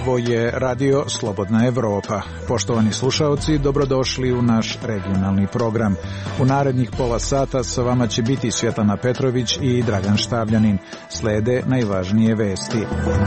Ovo je Radio Slobodna Evropa. Poštovani slušaoci, dobrodošli u naš regionalni program. U narednih pola sata sa vama će biti Svjetlana Petrović i Dragan Štavljanin. Slede najvažnije vesti.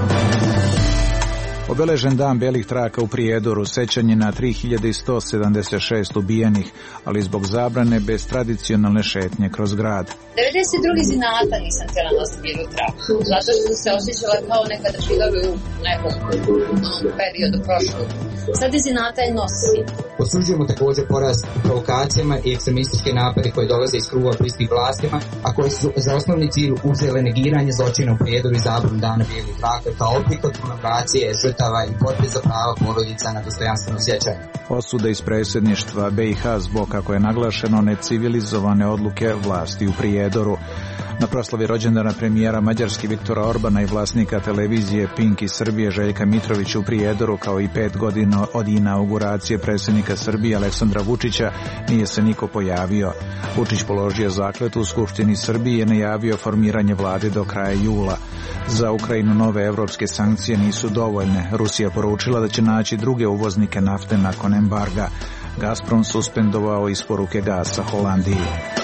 Obeležen dan belih traka u Prijedoru, sećanje na 3176 ubijenih, ali zbog zabrane bez tradicionalne šetnje kroz grad. 92. zinata nisam htjela nositi bijelu traku, zato što se osjećala kao nekada židovi u nekom periodu prošlog. Sad iz zinata je nosi. Osuđujemo također porast provokacijama i ekstremističke napade koje dolaze iz kruga bliskih vlastima, a koje su za osnovni cilj uzele negiranje zločina u Prijedoru i zabranu dana bijelih traka kao oblik od komemoracije žrtava i borbe za prava porodica na dostojanstveno sjećanje. Osuda iz predsjedništva BiH zbog, kako je naglašeno, necivilizovane odluke vlasti u Prijedoru. Na proslavi rođendana premijera Mađarski Viktora Orbana i vlasnika televizije Pink iz Srbije Željka Mitrovića u Prijedoru, kao i 5 godina od inauguracije predsjednika Srbije Aleksandra Vučića, nije se niko pojavio. Vučić položio zakletvu u Skupštini Srbije i najavio formiranje vlade do kraja jula. Za Ukrajinu nove evropske sankcije nisu dovoljne. Rusija poručila da će naći druge uvoznike nafte nakon embarga. Gazprom suspendovao isporuke gasa Holandiji.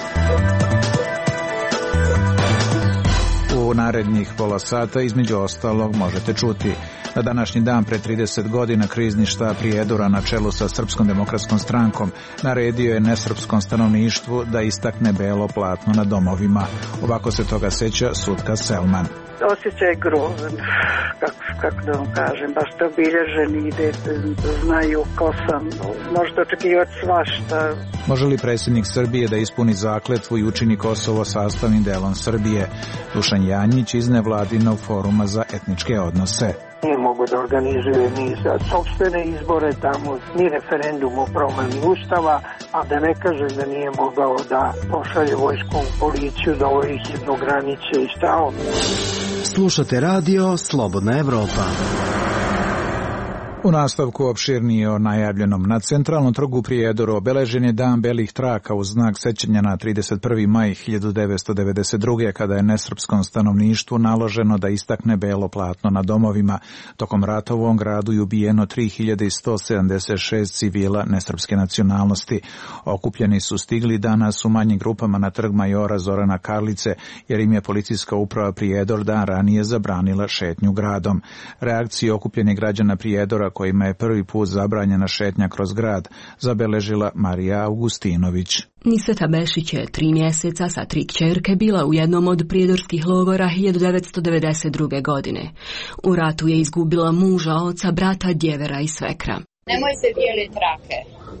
U narednih pola sata između ostalog možete čuti: na današnji dan pre 30 godina krizni štab Prijedora na čelu sa Srpskom demokratskom strankom naredio je nesrpskom stanovništvu da istakne belo platno na domovima. Ovako se toga seća Sutka Selman. Osjećaj je grozan, kako da vam kažem, baš te obilježeni, ide, znaju ko sam, možete očekivati svašta. Može li predsjednik Srbije da ispuni zakletvu i učini Kosovo sastavnim delom Srbije? Dušan Janjić iz nevladinog foruma za etničke odnose. Nije mogu da organizuje ni za sopstvene izbore tamo, ni referendum o promjeni Ustava, a da ne kažem da nije mogao da pošalje vojskom policiju da ovo ih jednograniče i stao. Slušate radio Slobodna Evropa. U nastavku opširnije o najavljenom. Na centralnom trgu u Prijedoru obeležen je dan belih traka u znak sećanja na 31. maj 1992. kada je nesrpskom stanovništvu naloženo da istakne belo platno na domovima. Tokom rata u ovom gradu je ubijeno 3176 civila nesrpske nacionalnosti. Okupljeni su stigli danas u manjim grupama na trg majora Zorana Karlice, jer im je policijska uprava Prijedor dan ranije zabranila šetnju gradom. Reakciju okupljenih građana Prijedora, kojima je prvi put zabranjena šetnja kroz grad, zabeležila Marija Augustinović. Nisveta Bešić je 3 mjeseca sa 3 kćerke bila u jednom od prijedorskih logora 1992. godine. U ratu je izgubila muža, oca, brata, djevera i svekra. Nemoj se bijele trake.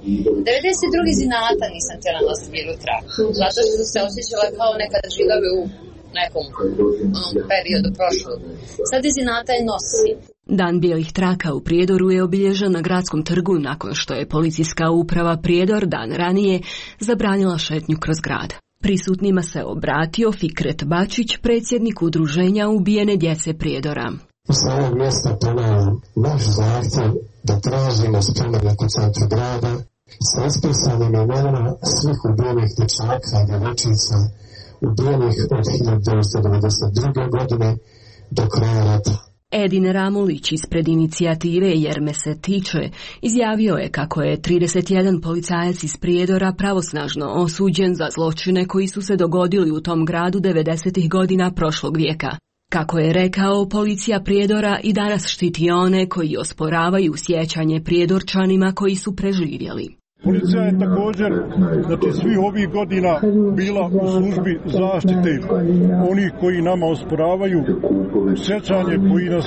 92. zinata nisam htjela nositi bijelu traku, zato što se osjećala kao nekada židovi u nekom periodu prošlog. Sad iz zinata je nosi. Dan bijelih traka u Prijedoru je obilježen na gradskom trgu nakon što je policijska uprava Prijedor dan ranije zabranila šetnju kroz grad. Prisutnima se obratio Fikret Bačić, predsjednik udruženja ubijene djece Prijedora. Sa ovog mjesta ponavljam naš zahtjev da tražimo spomenik u centru grada sa ispisanim imenima svih ubijenih dječaka i djevojčica ubijenih od 1992. godine do kraja rata. Edin Ramulić ispred inicijative Jer me se tiče izjavio je kako je 31 policajac iz Prijedora pravosnažno osuđen za zločine koji su se dogodili u tom gradu 90. godina prošlog vijeka. Kako je rekao, policija Prijedora i danas štiti one koji osporavaju sjećanje Prijedorčanima koji su preživjeli. Policija je također, svih ovih godina bila u službi zaštite onih koji nama osporavaju sjećanje, koji nas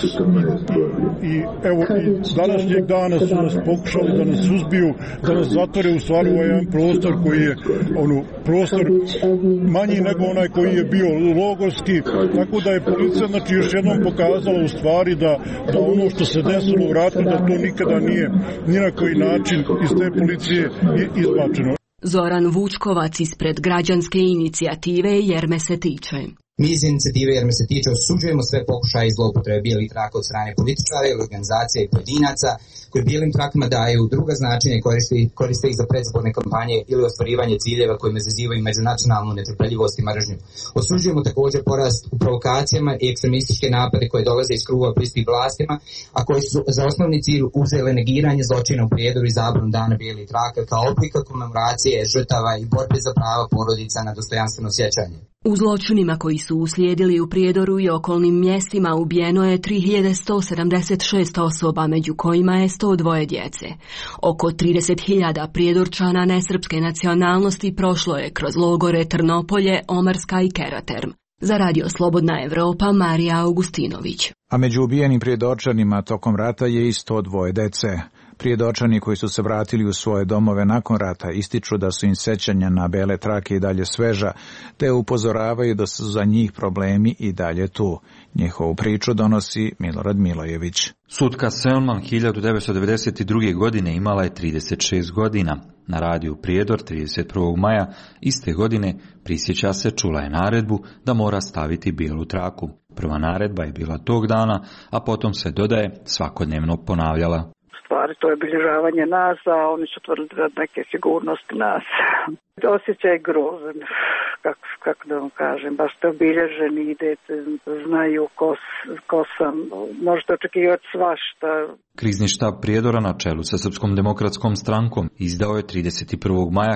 i današnjeg dana su nas pokušali da nas suzbiju, da nas zatvore u stvari u jedan prostor koji je prostor manji nego onaj koji je bio logorski, tako da je policija još jednom pokazala u stvari da ono što se desilo u ratu, da to nikada nije ni na koji način iz te policije izbačeno. Zoran Vučkovac ispred građanske inicijative Jer me se tiče. Mi iz inicijative Jer me se tiče osuđujemo sve pokušaje zloupotrebe bijelih traka od strane političara ili organizacija i pojedinaca koji bijelim trakama daju druga značenja i koriste ih za predizborne kampanje ili ostvarivanje ciljeva kojima izazivaju međunacionalnu netrpeljivost i mržnju. Osuđujemo također porast u provokacijama i ekstremističke napade koje dolaze iz krugova bliskih vlastima, a koji su za osnovni cilj uzeli negiranje zločina u Prijedoru i zabranu dana bijelih traka kao oblika komemoracije žrtava i borbe za prava porodica na dostojanstveno sjećanje. U zločinima koji su uslijedili u Prijedoru i okolnim mjestima ubijeno je 3176 osoba, među kojima je 102 djece. Oko 30.000 Prijedorčana nesrpske nacionalnosti prošlo je kroz logore Trnopolje, Omarska i Keraterm. Za Radio Slobodna Evropa, Marija Augustinović. A među ubijenim Prijedorčanima tokom rata je i 102 dece. Prijedorčani koji su se vratili u svoje domove nakon rata ističu da su im sećanja na bele trake i dalje sveža, te upozoravaju da su za njih problemi i dalje tu. Njihovu priču donosi Milorad Milojević. Sutka Selman 1992. godine imala je 36 godina. Na radiju Prijedor 31. maja iste godine prisjeća se čula je naredbu da mora staviti bijelu traku. Prva naredba je bila tog dana, a potom se dodaje svakodnevno ponavljala. Stvari, to je obilježavanje nas, a oni su tvrdili da neke sigurnosti nas. Osjećaj grozan, kako da vam kažem, baš ste obilježeni, idete, znaju ko sam, možete očekivati svašta. Krizni štab Prijedora na čelu sa Srpskom demokratskom strankom izdao je 31. maja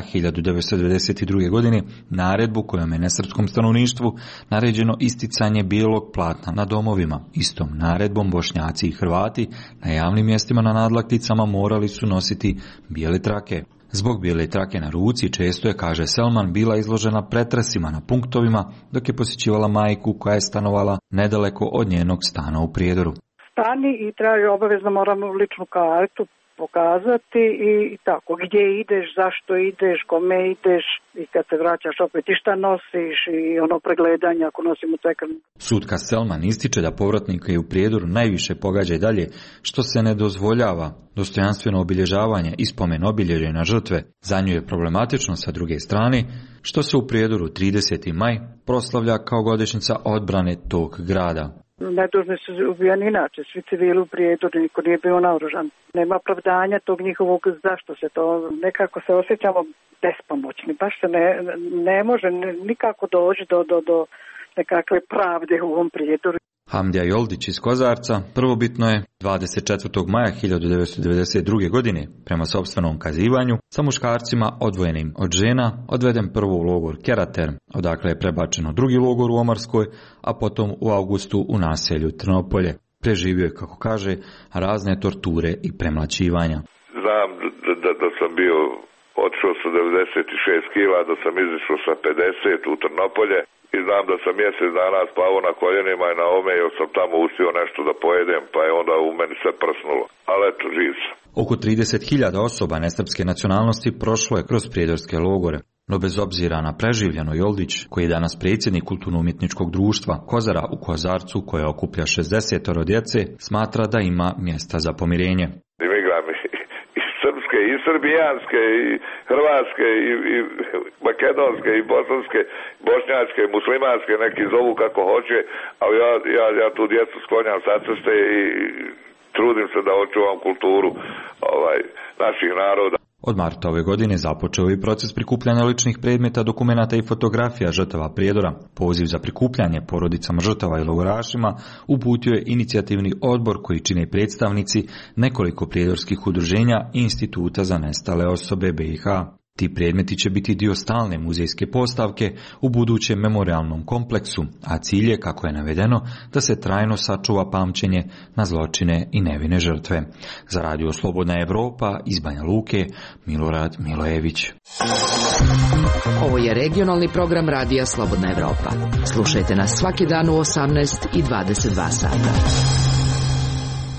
1992. godine naredbu kojom je nesrpskom stanovništvu naređeno isticanje bijelog platna na domovima. Istom naredbom Bošnjaci i Hrvati na javnim mjestima na nadlakticama morali su nositi bijele trake. Zbog bijele trake na ruci često je, kaže Selman, bila izložena pretresima na punktovima dok je posjećivala majku koja je stanovala nedaleko od njenog stana u Prijedoru. Stani i traži, obavezno moramo ličnu kartu pokazati i tako, gdje ideš, zašto ideš, kome ideš i kad se vraćaš opet i šta nosiš i ono pregledanje ako nosimo tekan. Sutka Selman ističe da povratnike u Prijedoru najviše pogađa i dalje što se ne dozvoljava dostojanstveno obilježavanje i spomen obilježja na žrtve. Za nju je problematično sa druge strane što se u Prijedoru 30. maj proslavlja kao godišnjica odbrane tog grada. Nedužni su ubijani inače, svi civili u Prijedoru, niko nije bio naoružan. Nema opravdanja tog njihovog zašto se to, nekako se osjećamo bespomoćni, baš se ne može nikako doći do nekakve pravde u ovom Prijedoru. Hamdija Joldić iz Kozarca prvobitno je 24. maja 1992. godine, prema sopstvenom kazivanju, sa muškarcima odvojenim od žena, odveden prvo u logor Keraterm, odakle je prebačeno drugi logor u Omarskoj, a potom u avgustu u naselju Trnopolje. Preživio je, kako kaže, razne torture i premlaćivanja. Znam da sam bio otišao sa 96 kila, da sam izišao sa 50 u Trnopolje. I znam da sam mjesec dana spavao na koljenima i na ome, jer sam tamo uspio nešto da pojedem, pa je onda u meni sve prsnulo. Ali eto, živ sam. Oko 30.000 osoba nesrpske nacionalnosti prošlo je kroz prijedorske logore. No bez obzira na preživljeno Joldić, koji je danas predsjednik kulturno-umjetničkog društva Kozara u Kozarcu, koje okuplja 60 djece, smatra da ima mjesta za pomirenje. Srpske i srbijanske i hrvatske i makedonske i bosanske, bošnjačke, muslimanske, neki zovu kako hoće, ali ja tu djecu sklonjam sa ceste i trudim se da očuvam kulturu naših naroda. Od marta ove godine započeo je proces prikupljanja ličnih predmeta, dokumenata i fotografija žrtava Prijedora. Poziv za prikupljanje porodicama žrtava i logorašima uputio je inicijativni odbor koji čine predstavnici nekoliko prijedorskih udruženja i instituta za nestale osobe BiH. Ti predmeti će biti dio stalne muzejske postavke u budućem memorialnom kompleksu, a cilj je, kako je navedeno, da se trajno sačuva pamćenje na zločine i nevine žrtve. Za Radio Slobodna Evropa iz Banja Luke, Milorad Milojević. Ovo je regionalni program Radija Slobodna Evropa. Slušajte nas svaki dan u 18 i 22 sata.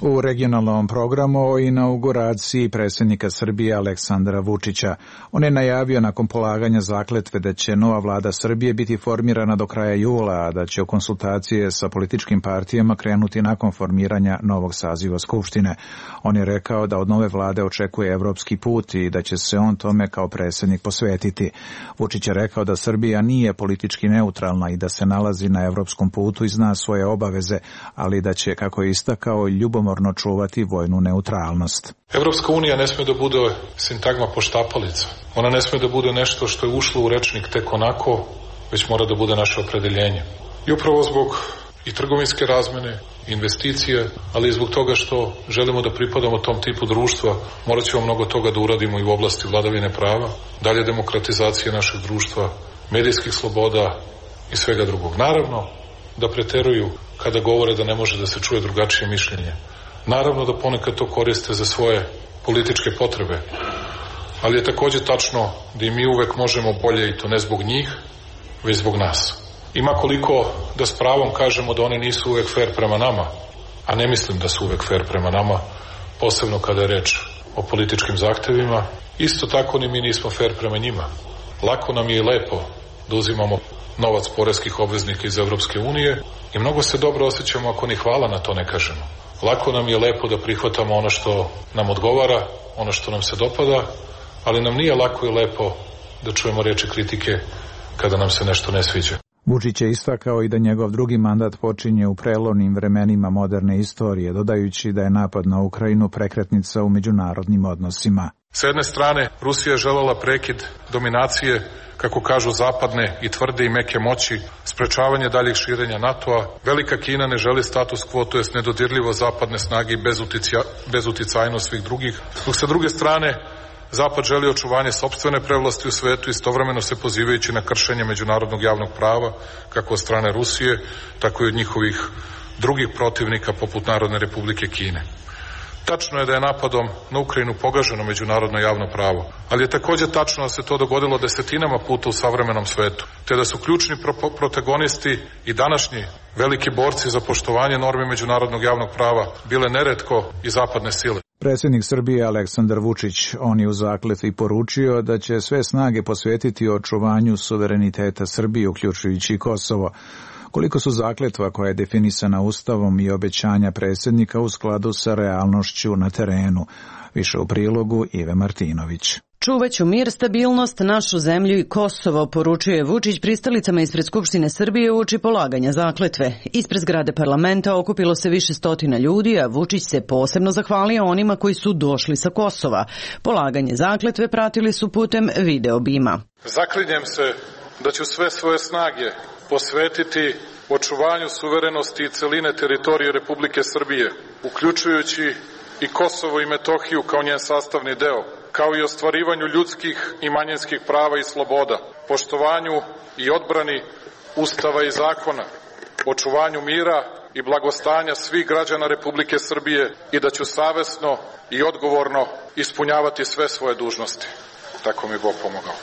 U regionalnom programu o inauguraciji predsjednika Srbije Aleksandra Vučića. On je najavio nakon polaganja zakletve da će nova vlada Srbije biti formirana do kraja jula, a da će u konsultacije sa političkim partijama krenuti nakon formiranja novog saziva Skupštine. On je rekao da od nove vlade očekuje evropski put i da će se on tome kao predsjednik posvetiti. Vučić je rekao da Srbija nije politički neutralna i da se nalazi na evropskom putu i zna svoje obaveze, ali da će, kako je istakao, ljubomorno čuvati vojnu neutralnost. Evropska unija ne smije da bude sintagma poštapalica. Ona ne smije da bude nešto što je ušlo u rečnik tek onako, već mora da bude naše opredeljenje. I upravo zbog i trgovinske razmene, investicije, ali i zbog toga što želimo da pripadamo tom tipu društva, morat ćemo mnogo toga da uradimo i u oblasti vladavine prava, dalje demokratizacije našeg društva, medijskih sloboda i svega drugog. Naravno da preteruju kada govore da ne može da se čuje drugačije mišljenje. Naravno da ponekad to koriste za svoje političke potrebe, ali je takođe tačno da i mi uvek možemo bolje i to ne zbog njih, već zbog nas. Ima koliko da s pravom kažemo da oni nisu uvek fair prema nama, a ne mislim da su uvek fair prema nama, posebno kada je reč o političkim zahtevima. Isto tako ni mi nismo fair prema njima. Lako nam je i lepo da uzimamo novac poreskih obveznika iz Evropske unije i mnogo se dobro osjećamo ako ni hvala na to ne kažemo. Lako nam je lepo da prihvatamo ono što nam odgovara, ono što nam se dopada, ali nam nije lako i lepo da čujemo reči kritike kada nam se nešto ne sviđa. Vučić je istakao i da njegov drugi mandat počinje u prelomnim vremenima moderne istorije, dodajući da je napad na Ukrajinu prekretnica u međunarodnim odnosima. S jedne strane, Rusija je želela prekid dominacije, kako kažu zapadne i tvrde i meke moći, sprečavanje daljih širenja NATO-a. Velika Kina ne želi status quo, to jest nedodirljivo zapadne snage i bezuticajnost svih drugih. Dok sa druge strane, Zapad želi očuvanje sopstvene prevlasti u svetu, istovremeno se pozivajući na kršenje međunarodnog javnog prava, kako od strane Rusije, tako i od njihovih drugih protivnika, poput Narodne Republike Kine. Tačno je da je napadom na Ukrajinu pogaženo međunarodno javno pravo, ali je takođe tačno da se to dogodilo desetinama puta u savremenom svetu, te da su ključni protagonisti i današnji veliki borci za poštovanje normi međunarodnog javnog prava bile neretko i zapadne sile. Predsjednik Srbije Aleksandar Vučić, on je u zakletvi poručio da će sve snage posvetiti očuvanju suvereniteta Srbije, uključujući i Kosovo. Koliko su zakletva koja je definisana Ustavom i obećanja predsjednika u skladu sa realnošću na terenu? Više u prilogu Ive Martinović. Čuvaću mir, stabilnost, našu zemlju i Kosovo, poručuje Vučić pristalicama ispred Skupštine Srbije uoči polaganja zakletve. Ispred zgrade parlamenta okupilo se više stotina ljudi, a Vučić se posebno zahvalio onima koji su došli sa Kosova. Polaganje zakletve pratili su putem video bima. Zaklinjem se da ću sve svoje snage posvetiti očuvanju suverenosti i celine teritorije Republike Srbije, uključujući i Kosovo i Metohiju kao njen sastavni deo, kao i ostvarivanju ljudskih i manjinskih prava i sloboda, poštovanju i odbrani Ustava i zakona, očuvanju mira i blagostanja svih građana Republike Srbije i da ću savesno i odgovorno ispunjavati sve svoje dužnosti. Tako mi Bog pomogao.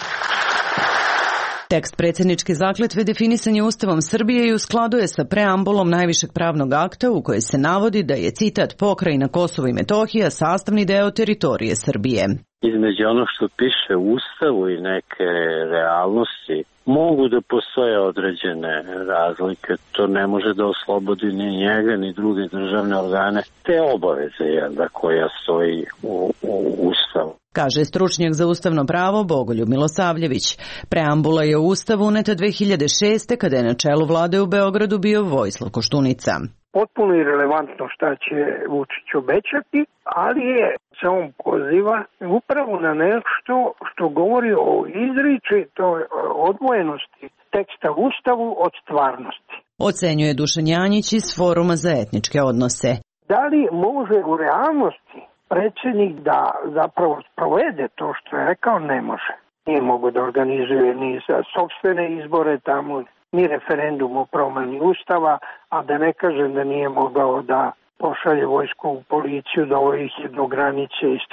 Tekst predsjedničke zakletve definisan je Ustavom Srbije i u skladu je sa preambulom najvišeg pravnog akta u kojoj se navodi da je, citat, pokrajina Kosovo i Metohija sastavni deo teritorije Srbije. Između ono što piše u Ustavu i neke realnosti mogu da postoje određene razlike. To ne može da oslobodi ni njega, ni druge državne organe. Te obaveze koja stoji u Ustavu. Kaže stručnjak za ustavno pravo Bogoljub Milosavljević. Preambula je u Ustavu uneta 2006. kada je na čelu vlade u Beogradu bio Vojislav Koštunica. Potpuno irelevantno šta će Vučić obećati, ali se on poziva upravo na nešto što govori o izričitoj odvojenosti teksta u Ustavu od stvarnosti. Ocenjuje Dušan Janjić iz Foruma za etničke odnose. Da li može u realnosti predsjednik da zapravo sprovede to što je rekao? Ne može. Nije mogu da organizuje ni za sopstvene izbore tamo, ni referendum o promjeni Ustava, a da ne kažem da nije mogao da pošalje vojsku u policiju, da ih je do granice i stao.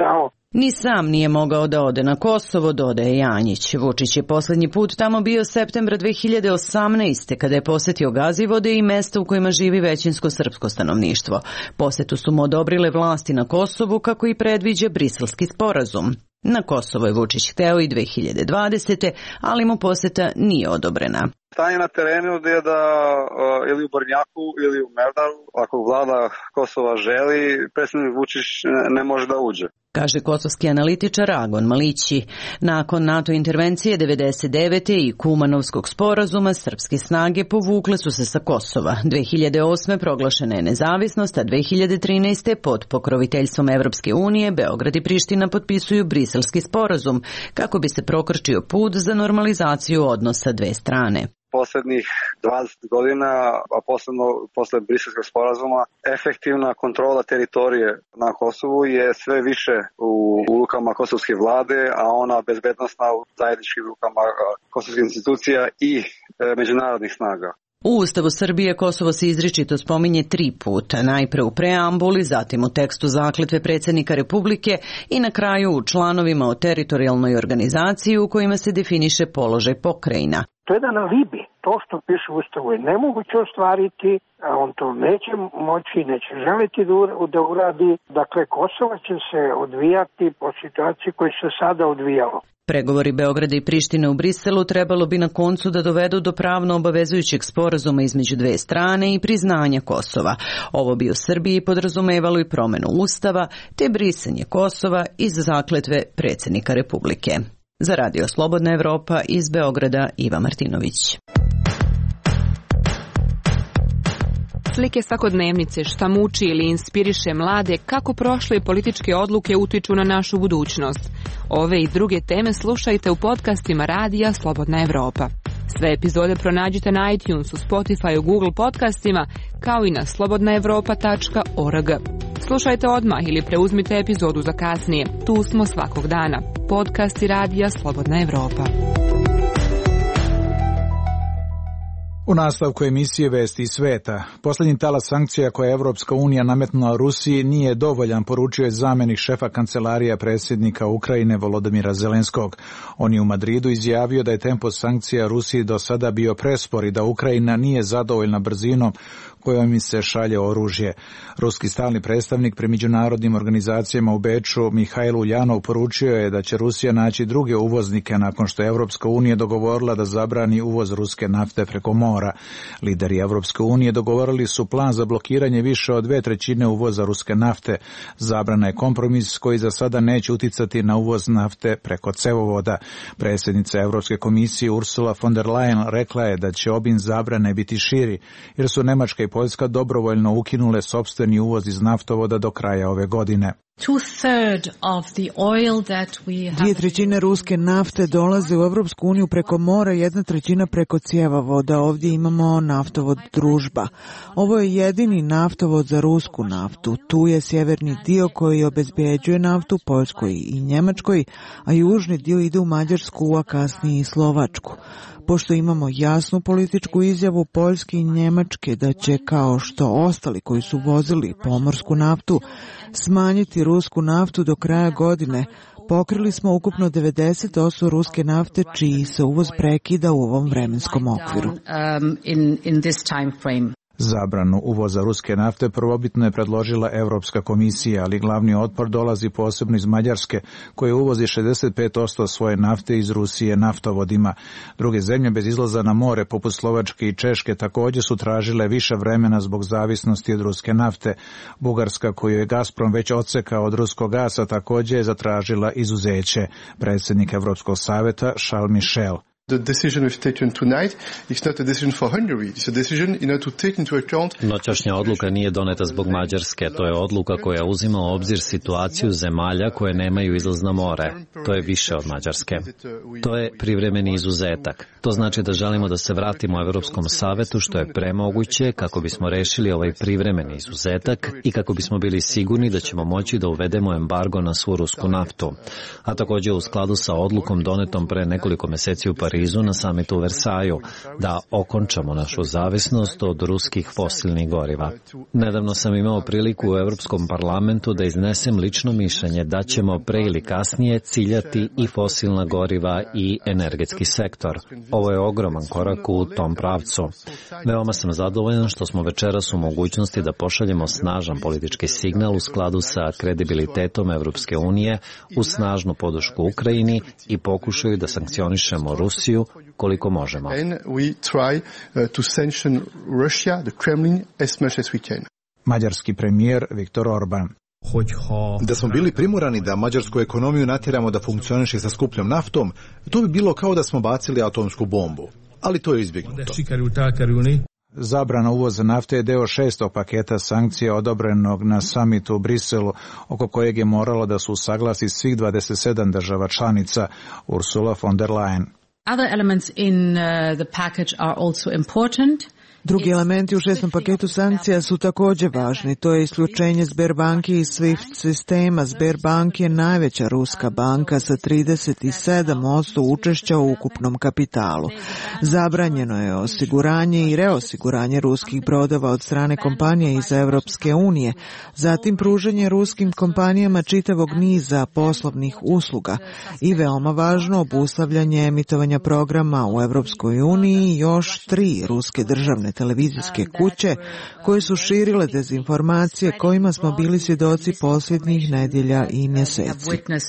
Ni sam nije mogao da ode na Kosovo, dodaje Janjić. Vučić je poslednji put tamo bio septembra 2018. kada je posetio Gazivode i mesta u kojima živi većinsko srpsko stanovništvo. Posetu su mu odobrile vlasti na Kosovu kako i predviđa Briselski sporazum. Na Kosovo je Vučić hteo i 2020. ali mu poseta nije odobrena. Stanje na terenu je da ili u Brnjaku ili u Merdaru, ako vlada Kosova želi, predsjednik Vučić ne može da uđe. Kaže kosovski analitičar Agon Malići. Nakon NATO intervencije 1999. i Kumanovskog sporazuma, srpske snage povukle su se sa Kosova. 2008. proglašena je nezavisnost, a 2013. pod pokroviteljstvom Evropske unije Beograd i Priština potpisuju Briselski sporazum kako bi se prokrčio put za normalizaciju odnosa dve strane. Poslednjih 20 godina, a posebno posle Briselskog sporazuma, efektivna kontrola teritorije na Kosovu je sve više u rukama kosovske vlade, a ona bezbednostna u zajedničkim rukama kosovskih institucija i međunarodnih snaga. U Ustavu Srbije Kosovo se izričito spominje 3 puta, najpre u preambuli, zatim u tekstu zakletve predsjednika Republike i na kraju u članovima o teritorijalnoj organizaciji u kojima se definiše položaj pokrajina. To je jedan alibi. To što piše u Ustavu je nemoguće ostvariti, a on to neće moći, neće želiti da uradi. Dakle, Kosovo će se odvijati po situaciji koji se sada odvijalo. Pregovori Beograda i Prištine u Briselu trebalo bi na koncu da dovedu do pravno obavezujućeg sporazuma između dve strane i priznanja Kosova. Ovo bi u Srbiji podrazumevalo i promenu Ustava, te brisanje Kosova iz zakletve predsjednika Republike. Za Radio Slobodna Evropa iz Beograda Iva Martinović. Slike svakodnevnice, šta muči ili inspiriše mlade, kako prošle političke odluke utiču na našu budućnost. Ove i druge teme slušajte u podcastima Radija Slobodna Evropa. Sve epizode pronađite na iTunesu, Spotifyu, Google podcastima, kao i na slobodnaevropa.org. Slušajte odmah ili preuzmite epizodu za kasnije. Tu smo svakog dana. Podcasti Radija Slobodna Evropa. U nastavku emisije Vesti iz sveta, posljednji talas sankcija koje je Evropska unija nametnula Rusiji nije dovoljan, poručio je zamjenik šefa kancelarija predsjednika Ukrajine Volodymyra Zelenskog. On je u Madridu izjavio da je tempo sankcija Rusiji do sada bio prespor i da Ukrajina nije zadovoljna brzinom kojom im se šalje oružje. Ruski stalni predstavnik pri međunarodnim organizacijama u Beču Mihajl Uljanov poručio je da će Rusija naći druge uvoznike nakon što je Evropska unija dogovorila da zabrani uvoz ruske nafte preko mora. Lideri Evropske unije dogovorili su plan za blokiranje više od 2/3 uvoza ruske nafte. Zabrana je kompromis koji za sada neće uticati na uvoz nafte preko cevovoda. Predsjednica Evropske komisije Ursula von der Leyen rekla je da će obim zabrane biti širi, jer su Nemačka i Poljska dobrovoljno ukinule sopstveni uvoz iz naftovoda do kraja ove godine. 2/3 ruske nafte dolaze u Evropsku uniju preko mora, 1/3 preko cjevovoda. Ovdje imamo naftovod Družba. Ovo je jedini naftovod za rusku naftu. Tu je sjeverni dio koji obezbjeđuje naftu Poljskoj i Njemačkoj, a južni dio ide u Mađarsku, a kasnije i Slovačku. Pošto imamo jasnu političku izjavu Poljske i Njemačke da će, kao što ostali koji su vozili pomorsku naftu, smanjiti rusku naftu do kraja godine, pokrili smo ukupno 90% ruske nafte čiji se uvoz prekida u ovom vremenskom okviru. Zabranu uvoza ruske nafte prvobitno je predložila Europska komisija, ali glavni otpor dolazi posebno iz Mađarske, koje uvozi 65% svoje nafte iz Rusije naftovodima. Druge zemlje bez izlaza na more, poput Slovačke i Češke, također su tražile više vremena zbog zavisnosti od ruske nafte. Bugarska, koju je Gazprom već odsekao od ruskog gasa, također je zatražila izuzeće. Predsjednik Europskog savjeta Charles Michel. The decision we've taken tonight is not a decision for Hungary. It's a decision in order to take into account... Noćašnja odluka nije doneta zbog Mađarske. To je odluka koja uzima u obzir situaciju zemalja koje nemaju izlaz na more. To je više od Mađarske. To je privremeni izuzetak. To znači da želimo da se vratimo Evropskom savetu što je premoguće kako bismo rešili ovaj privremeni izuzetak i kako bismo bili sigurni da ćemo moći da uvedemo embargo na svu rusku naftu. A također u skladu sa odlukom donetom pre nekoliko meseci u Parizu Parizu na samitu u Versaju, da okončamo našu zavisnost od ruskih fosilnih goriva. Nedavno sam imao priliku u Europskom parlamentu da iznesem lično mišljenje da ćemo pre ili kasnije ciljati i fosilna goriva i energetski sektor. Ovo je ogroman korak u tom pravcu. Veoma sam zadovoljan što smo večeras u mogućnosti da pošaljemo snažan politički signal u skladu sa kredibilitetom Evropske unije, uz snažnu podršku Ukrajini i pokušaju da sankcionišemo Rusiju koliko možemo. Mađarski premijer Viktor Orban. Da smo bili primorani da mađarsku ekonomiju natjeramo da funkcioniše sa skupljom naftom, to bi bilo kao da smo bacili atomsku bombu. Ali to je izbjegnuto. Zabrana uvoza nafte je deo 6. paketa sankcija odobrenog na samitu u Briselu, oko kojeg je moralo da se usaglasi svih 27 država članica. Ursula von der Leyen. Other elements in the package are also important. Drugi elementi u 6. paketu sankcija su također važni. To je isključenje Sberbanki iz SWIFT sistema. Sberbank je najveća ruska banka sa 37% učešća u ukupnom kapitalu. Zabranjeno je osiguranje i reosiguranje ruskih brodova od strane kompanije iz Europske unije, zatim pružanje ruskim kompanijama čitavog niza poslovnih usluga i veoma važno obustavljanje emitovanja programa u Europskoj uniji i još 3 ruske državne televizijske kuće koje su širile dezinformacije kojima smo bili svjedoci posljednjih nedjelja i mjeseci.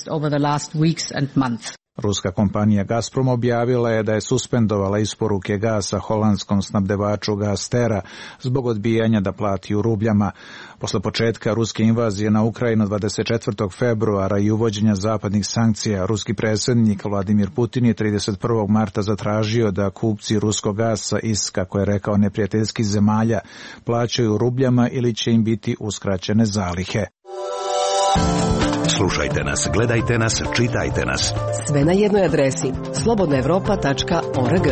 Ruska kompanija Gazprom objavila je da je suspendovala isporuke gasa holandskom snabdevaču Gastera zbog odbijanja da plati u rubljama. Posle početka ruske invazije na Ukrajinu 24. februara i uvođenja zapadnih sankcija, ruski predsjednik Vladimir Putin je 31. marta zatražio da kupci ruskog gasa iz, kako je rekao, neprijateljskih zemalja plaćaju u rubljama ili će im biti uskraćene zalihe. Slušajte nas, gledajte nas, čitajte nas. Sve na jednoj adresi slobodnaevropa.org.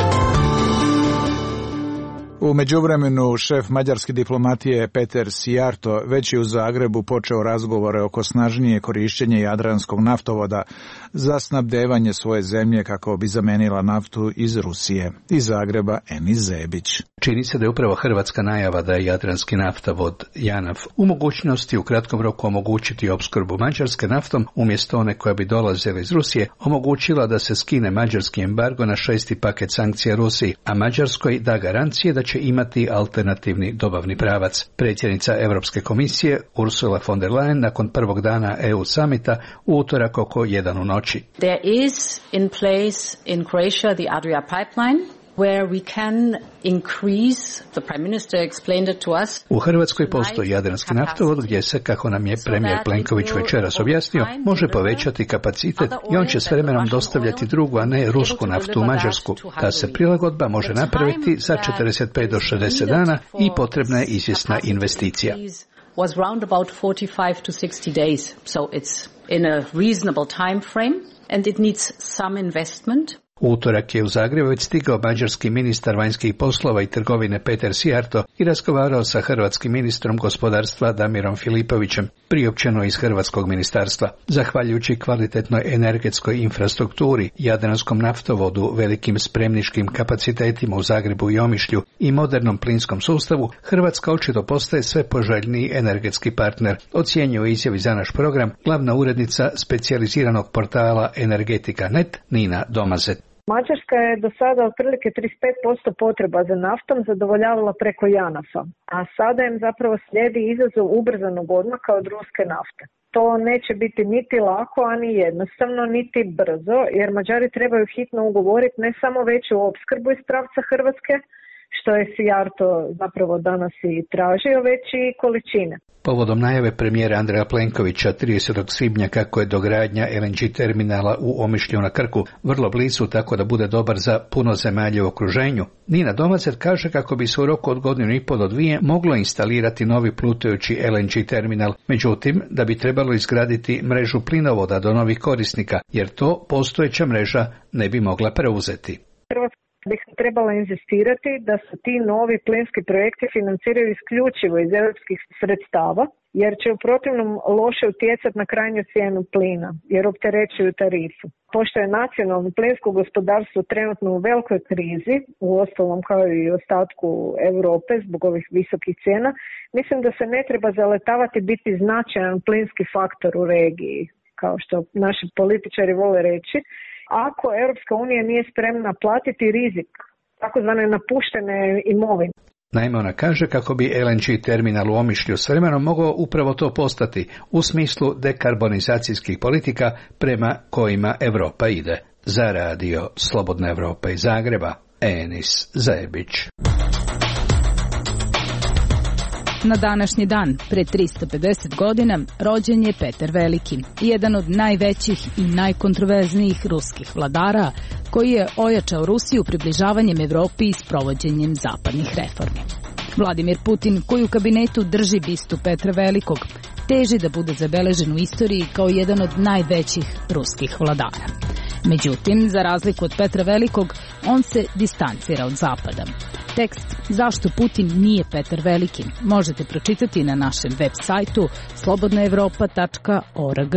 U međuvremenu šef mađarske diplomatije Peter Sijarto već je u Zagrebu počeo razgovore oko snažnije korišćenja Jadranskog naftovoda za snabdevanje svoje zemlje kako bi zamenila naftu iz Rusije. Iz Zagreba Enis Zebić. Čini se da je upravo hrvatska najava da je Jadranski naftovod JANAF u mogućnosti u kratkom roku omogućiti opskrbu Mađarske naftom umjesto one koja bi dolazila iz Rusije, omogućila da se skine mađarski embargo na 6. paket sankcija Rusiji, a Mađarskoj da garancije da će imati alternativni dobavni pravac. Predsjednica Europske komisije Ursula von der Leyen nakon prvog dana EU samita u utorak oko 1 u noći. There is in place in Croatia the Adria pipeline, where we can increase, the Prime Minister explained it to us. U Hrvatskoj postoji Jadranski naftovod gdje se, kako nam je premijer Plenković večeras objasnio, može povećati kapacitet i on će s vremenom dostavljati drugu, a ne rusku naftu u Mađarsku. Ta se prilagodba može napraviti za 45 do 60 dana i potrebna je izvjesna investicija. Was round about 45 to 60 days, so it's in a reasonable time frame and it needs some investment. U utorak je u Zagrebu već stigao mađarski ministar vanjskih poslova i trgovine Peter Sijarto i razgovarao sa hrvatskim ministrom gospodarstva Damirom Filipovićem, priopćeno iz hrvatskog ministarstva. Zahvaljujući kvalitetnoj energetskoj infrastrukturi, Jadranskom naftovodu, velikim spremničkim kapacitetima u Zagrebu i Omišlju i modernom plinskom sustavu, Hrvatska očito postaje sve poželjniji energetski partner, ocjenjuje u izjavi za naš program glavna urednica specijaliziranog portala Energetika.net Nina Domazet. Mađarska je do sada otprilike 35% potreba za naftom zadovoljavala preko JANAF-a, a sada im zapravo slijedi izazov ubrzanog odmaka od ruske nafte. To neće biti niti lako, a ni jednostavno, niti brzo, jer Mađari trebaju hitno ugovoriti ne samo veću opskrbu iz pravca Hrvatske, što je Sijarto zapravo danas i tražio, već i količine. Povodom najave premijera Andreja Plenkovića 30. svibnja kako je dogradnja LNG terminala u Omišlju na Krku vrlo blizu tako da bude dobar za puno zemalja u okruženju, Nina Domazet kaže kako bi se u roku od 1,5 do 2 moglo instalirati novi plutajući LNG terminal, međutim da bi trebalo izgraditi mrežu plinovoda do novih korisnika, jer to postojeća mreža ne bi mogla preuzeti. Bi se trebala inzistirati da se ti novi plinski projekti financiraju isključivo iz europskih sredstava, jer će u protivnom loše utjecati na krajnju cijenu plina, jer opterećuju tarifu. Pošto je nacionalno plinsko gospodarstvo trenutno u velikoj krizi, u ostalom kao i ostatku Europe zbog ovih visokih cijena, mislim da se ne treba zaletavati biti značajan plinski faktor u regiji, kao što naši političari vole reći, ako Europska unija nije spremna platiti rizik takozvane napuštene imovine. Naime, ona kaže kako bi LNG terminal u Omišlju s vremenom mogao upravo to postati u smislu dekarbonizacijskih politika prema kojima Europa ide. Za radio Slobodna Evropa iz Zagreba, Enis Zajebić. Na današnji dan, pre 350 godina, rođen je Petar Veliki, jedan od najvećih i najkontroverznijih ruskih vladara, koji je ojačao Rusiju približavanjem Evropi i sprovođenjem zapadnih reformi. Vladimir Putin, koji u kabinetu drži bistu Petra Velikog, teži da bude zabeležen u istoriji kao jedan od najvećih ruskih vladara. Međutim, za razliku od Petra Velikog, on se distancira od Zapada. Tekst Zašto Putin nije Petar Veliki možete pročitati na našem web sajtu slobodnaevropa.org.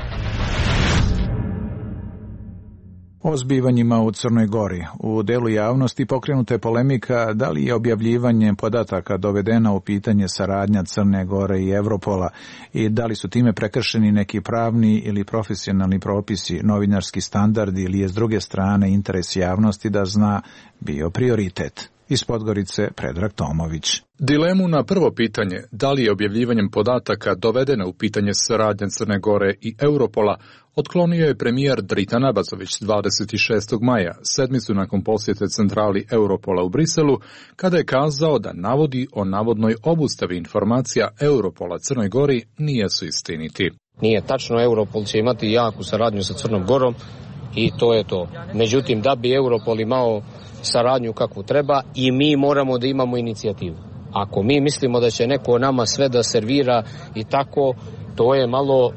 O zbivanjima u Crnoj Gori. U delu javnosti pokrenuta je polemika da li je objavljivanje podataka dovedena u pitanje saradnja Crne Gore i Europola i da li su time prekršeni neki pravni ili profesionalni propisi, novinarski standardi ili je s druge strane interes javnosti da zna bio prioritet. Iz Podgorice Predrag Tomović. Dilemu na prvo pitanje, da li je objavljivanjem podataka dovedena u pitanje saradnja Crne Gore i Europola, otklonio je premijer Dritan Abazović 26. maja, sedmicu nakon posjete centrali Europola u Briselu, kada je kazao da navodi o navodnoj obustavi informacija Europola Crnoj Gori nisu istiniti. Nije tačno, Europol će imati jaku saradnju sa Crnom Gorom i to je to. Međutim, da bi Europol imao saradnju kakvu treba, i mi moramo da imamo inicijativu. Ako mi mislimo da će neko nama sve da servira i tako, to je malo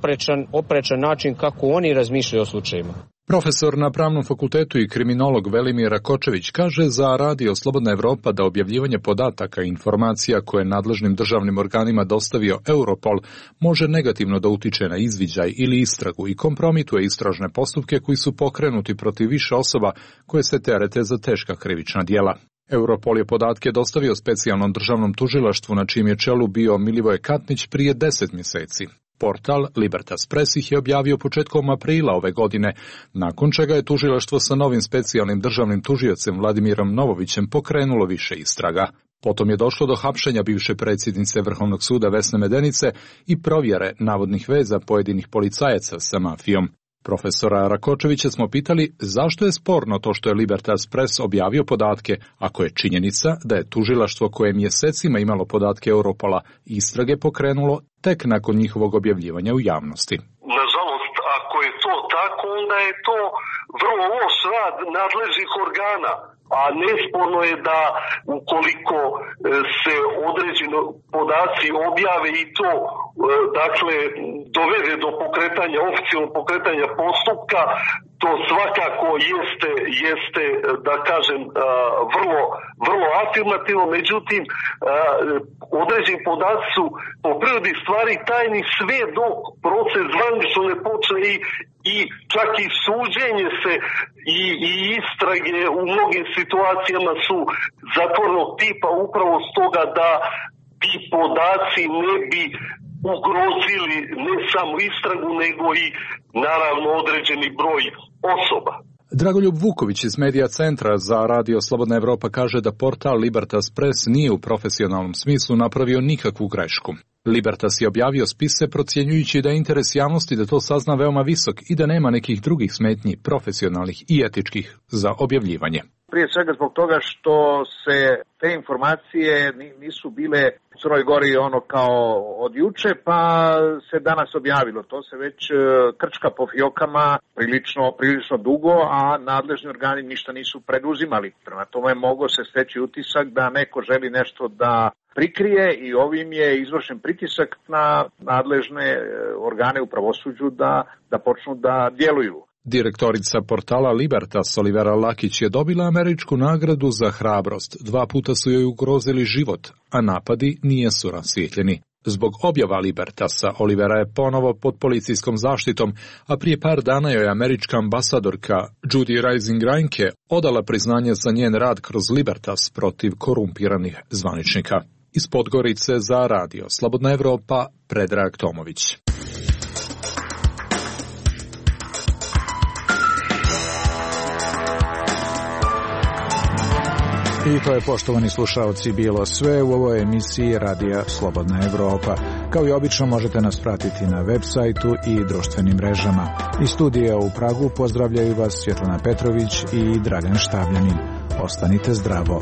oprečan način kako oni razmišljaju o slučajima. Profesor na Pravnom fakultetu i kriminolog Velimir Rakočević kaže za radio Slobodna Evropa da objavljivanje podataka i informacija koje nadležnim državnim organima dostavio Europol može negativno da utiče na izviđaj ili istragu i kompromituje istražne postupke koji su pokrenuti protiv više osoba koje se terete za teška krivična djela. Europol je podatke dostavio specijalnom državnom tužilaštvu na čijem je čelu bio Milivoje Katnić prije 10 mjeseci. Portal Libertas Press ih je objavio početkom aprila ove godine, nakon čega je tužilaštvo sa novim specijalnim državnim tužiocem Vladimirom Novovićem pokrenulo više istraga. Potom je došlo do hapšenja bivše predsjednice Vrhovnog suda Vesne Medenice i provjere navodnih veza pojedinih policajaca sa mafijom. Profesora Rakočevića smo pitali zašto je sporno to što je Libertas Press objavio podatke, ako je činjenica da je tužilaštvo koje mjesecima imalo podatke Europola istrage pokrenulo tek nakon njihovog objavljivanja u javnosti. Nažalost, ako je to tako, onda je to vrlo loš rad nadležnih organa. A nesporno je da ukoliko se određeni podaci objave i to dakle dovede do pokretanja, oficijalnog pokretanja postupka, to svakako jeste da kažem vrlo afirmativno, međutim određeni podaci su po prirodi stvari tajni sve dok proces zvanično ne počne i čak i suđenje se i istrage u mnogim situacijama su zatvorenog tipa upravo stoga da ti podaci ne bi ugrozili ne samo istragu nego i naravno određeni broj osoba. Dragoljub Vuković iz Medija centra za radio Slobodna Evropa kaže da portal Libertas Press nije u profesionalnom smislu napravio nikakvu grešku. Libertas je objavio spise procjenjujući da je interes javnosti da to sazna veoma visok i da nema nekih drugih smetnji profesionalnih i etičkih za objavljivanje. Prije svega zbog toga što se te informacije nisu bile u Crnoj Gori ono kao od juče, pa se danas objavilo. To se već krčka po fiokama prilično dugo, a nadležni organi ništa nisu preduzimali. Prema tome mogao se steći utisak da neko želi nešto da prikrije i ovim je izvršen pritisak na nadležne organe u pravosuđu da počnu da djeluju. Direktorica portala Libertas Olivera Lakić je dobila američku nagradu za hrabrost. 2 puta su joj ugrozili život, a napadi nisu rasvijetljeni. Zbog objava Libertasa, Olivera je ponovo pod policijskom zaštitom, a prije par dana joj je američka ambasadorka Judy Rising Reinke odala priznanje za njen rad kroz Libertas protiv korumpiranih zvaničnika. Iz Podgorice za radio Slobodna Evropa, Predrag Tomović. I to je, poštovani slušaoci, bilo sve u ovoj emisiji Radija Slobodna Evropa. Kao i obično možete nas pratiti na web sajtu i društvenim mrežama. Iz studija u Pragu pozdravljaju vas Svjetlana Petrović i Dragan Štabljanin. Ostanite zdravo.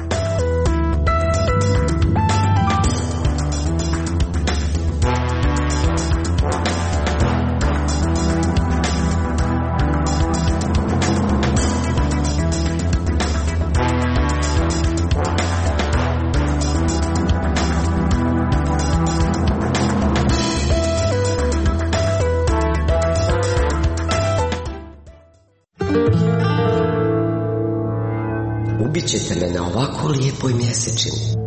Ubićete me na ovako lijepoj mjesečini.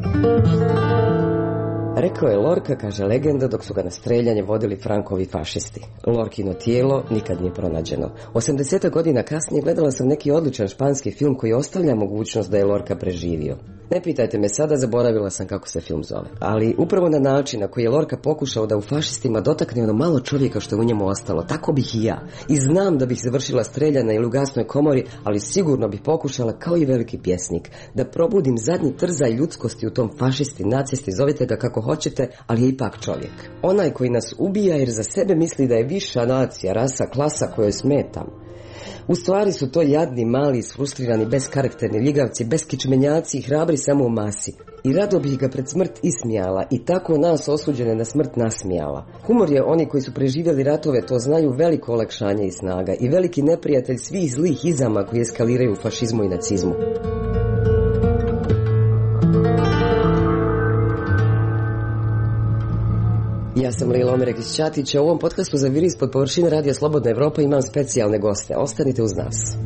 Rekao je Lorca, kaže legenda, dok su ga na streljanje vodili Frankovi fašisti. Lorkino tijelo nikad nije pronađeno. 80 godina kasnije gledala sam neki odličan španski film koji ostavlja mogućnost da je Lorca preživio. Ne pitajte me sada, zaboravila sam kako se film zove. Ali upravo na način na koji je Lorca pokušao da u fašistima dotakne ono malo čovjeka što je u njemu ostalo, tako bih i ja. I znam da bih završila streljana ili u gasnoj komori, ali sigurno bih pokušala, kao i veliki pjesnik, da probudim zadnji trzaj ljudskosti u tom fašisti, nacisti, zovite ga kako hoćete, ali je ipak čovjek. Onaj koji nas ubija jer za sebe misli da je viša nacija, rasa, klasa kojoj smetam. U stvari su to jadni, mali, isfrustrirani, beskarakterni ljigavci, beskičmenjaci i hrabri samo u masi. I rado bih ga pred smrt ismijala i tako nas osuđene na smrt nasmijala. Humor je, oni koji su preživjeli ratove to znaju, veliko olakšanje i snaga i veliki neprijatelj svih zlih izama koji eskaliraju u fašizmu i nacizmu. Ja sam Lila Omerek iz Ćatića. U ovom podcastu za Vir ispod površine Radija Slobodna Evropa imam specijalne goste. Ostanite uz nas.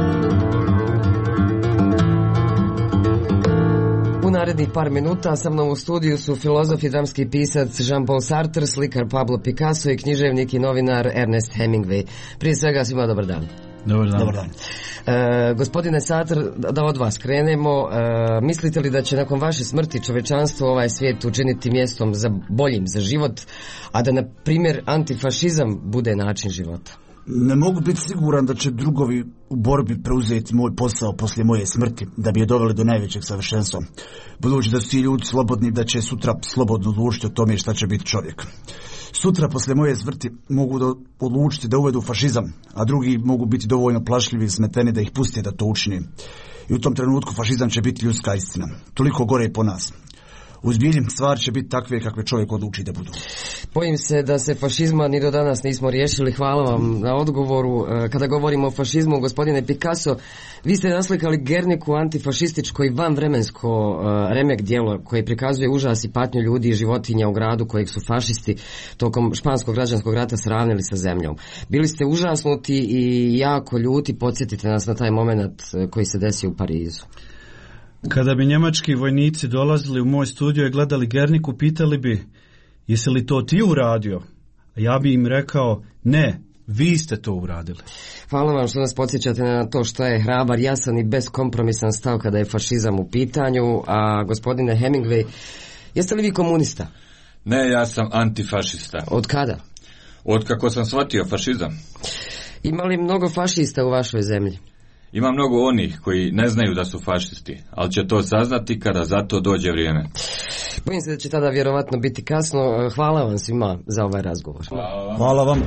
U narednih par minuta sa mnom u studiju su filozof i dramski pisac Jean-Paul Sartre, slikar Pablo Picasso i književnik i novinar Ernest Hemingway. Prije svega svima dobar dan. Dobar dan. Dobar dan. Gospodine Sartre, da od vas krenemo, mislite li da će nakon vaše smrti čovečanstvo ovaj svijet učiniti mjestom za boljim za život, a da na primjer antifašizam bude način života? Ne mogu biti siguran da će drugovi u borbi preuzeti moj posao poslije moje smrti, da bi je doveli do najvećeg savršenstva. Budući da su ti ljudi slobodni, da će sutra slobodno odlučiti o tome šta će biti čovjek. Sutra poslije moje smrti mogu odlučiti da uvedu fašizam, a drugi mogu biti dovoljno plašljivi i smeteni da ih puste da to učine. I u tom trenutku fašizam će biti ljudska istina. Toliko gore i po nas. Uzbiljim, stvari će biti takve kakve čovjek odluči da budu. Bojim se da se fašizma ni do danas nismo riješili. Hvala vam na odgovoru. Kada govorimo o fašizmu, gospodine Picasso, vi ste naslikali Gerniku, antifašističko i vanvremensko remek djelo koje prikazuje užas i patnju ljudi i životinja u gradu kojeg su fašisti tokom španskog građanskog rata sravnili sa zemljom. Bili ste užasnuti i jako ljuti. Podsjetite nas na taj moment koji se desio u Parizu. Kada bi njemački vojnici dolazili u moj studio i gledali Gerniku, pitali bi, jesi li to ti uradio? A ja bi im rekao, ne, vi ste to uradili. Hvala vam što nas podsjećate na to što je hrabar, jasan i beskompromisan stav kada je fašizam u pitanju. A gospodine Hemingway, jeste li vi komunista? Ne, ja sam antifašista. Od kada? Od kako sam shvatio fašizam. Ima li mnogo fašista u vašoj zemlji? Ima mnogo onih koji ne znaju da su fašisti, ali će to saznati kada za to dođe vrijeme. Bojim se da će tada vjerovatno biti kasno. Hvala vam svima za ovaj razgovor. Hvala vam.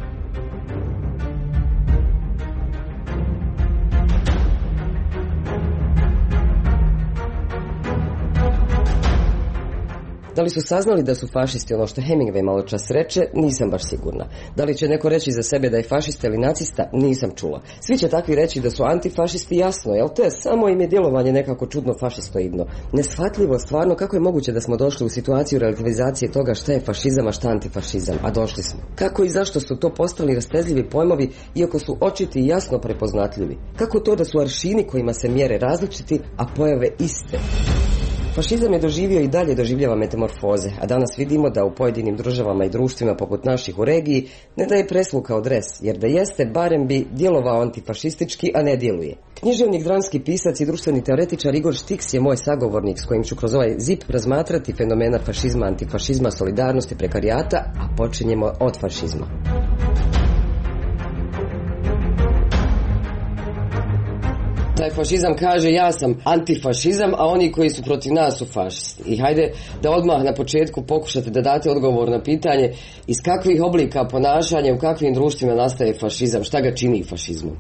Da li su saznali da su fašisti ono što Hemingway malo čas reče, nisam baš sigurna. Da li će neko reći za sebe da je fašista ili nacista, nisam čula. Svi će takvi reći da su antifašisti, jasno, jel to je samo im je djelovanje nekako čudno fašistoidno. Neshvatljivo stvarno kako je moguće da smo došli u situaciju relativizacije toga šta je fašizam, a šta antifašizam, a došli smo. Kako i zašto su to postali rastezljivi pojmovi, iako su očiti i jasno prepoznatljivi? Kako to da su aršini kojima se mjere različiti, a pojave iste? Fašizam je doživio i dalje doživljava metamorfoze, a danas vidimo da u pojedinim državama i društvima poput naših u regiji ne daje presluka od dres, jer da jeste, barem bi djelovao antifašistički, a ne djeluje. Književnik, dramski pisac i društveni teoretičar Igor Štiks je moj sagovornik s kojim ću kroz ovaj ZIP razmatrati fenomena fašizma, antifašizma, solidarnosti, prekarijata, a počinjemo od fašizma. Taj fašizam kaže ja sam antifašizam, a oni koji su protiv nas su fašisti. I hajde da odmah na početku pokušate da date odgovor na pitanje iz kakvih oblika ponašanja, u kakvim društvima nastaje fašizam, šta ga čini fašizmom?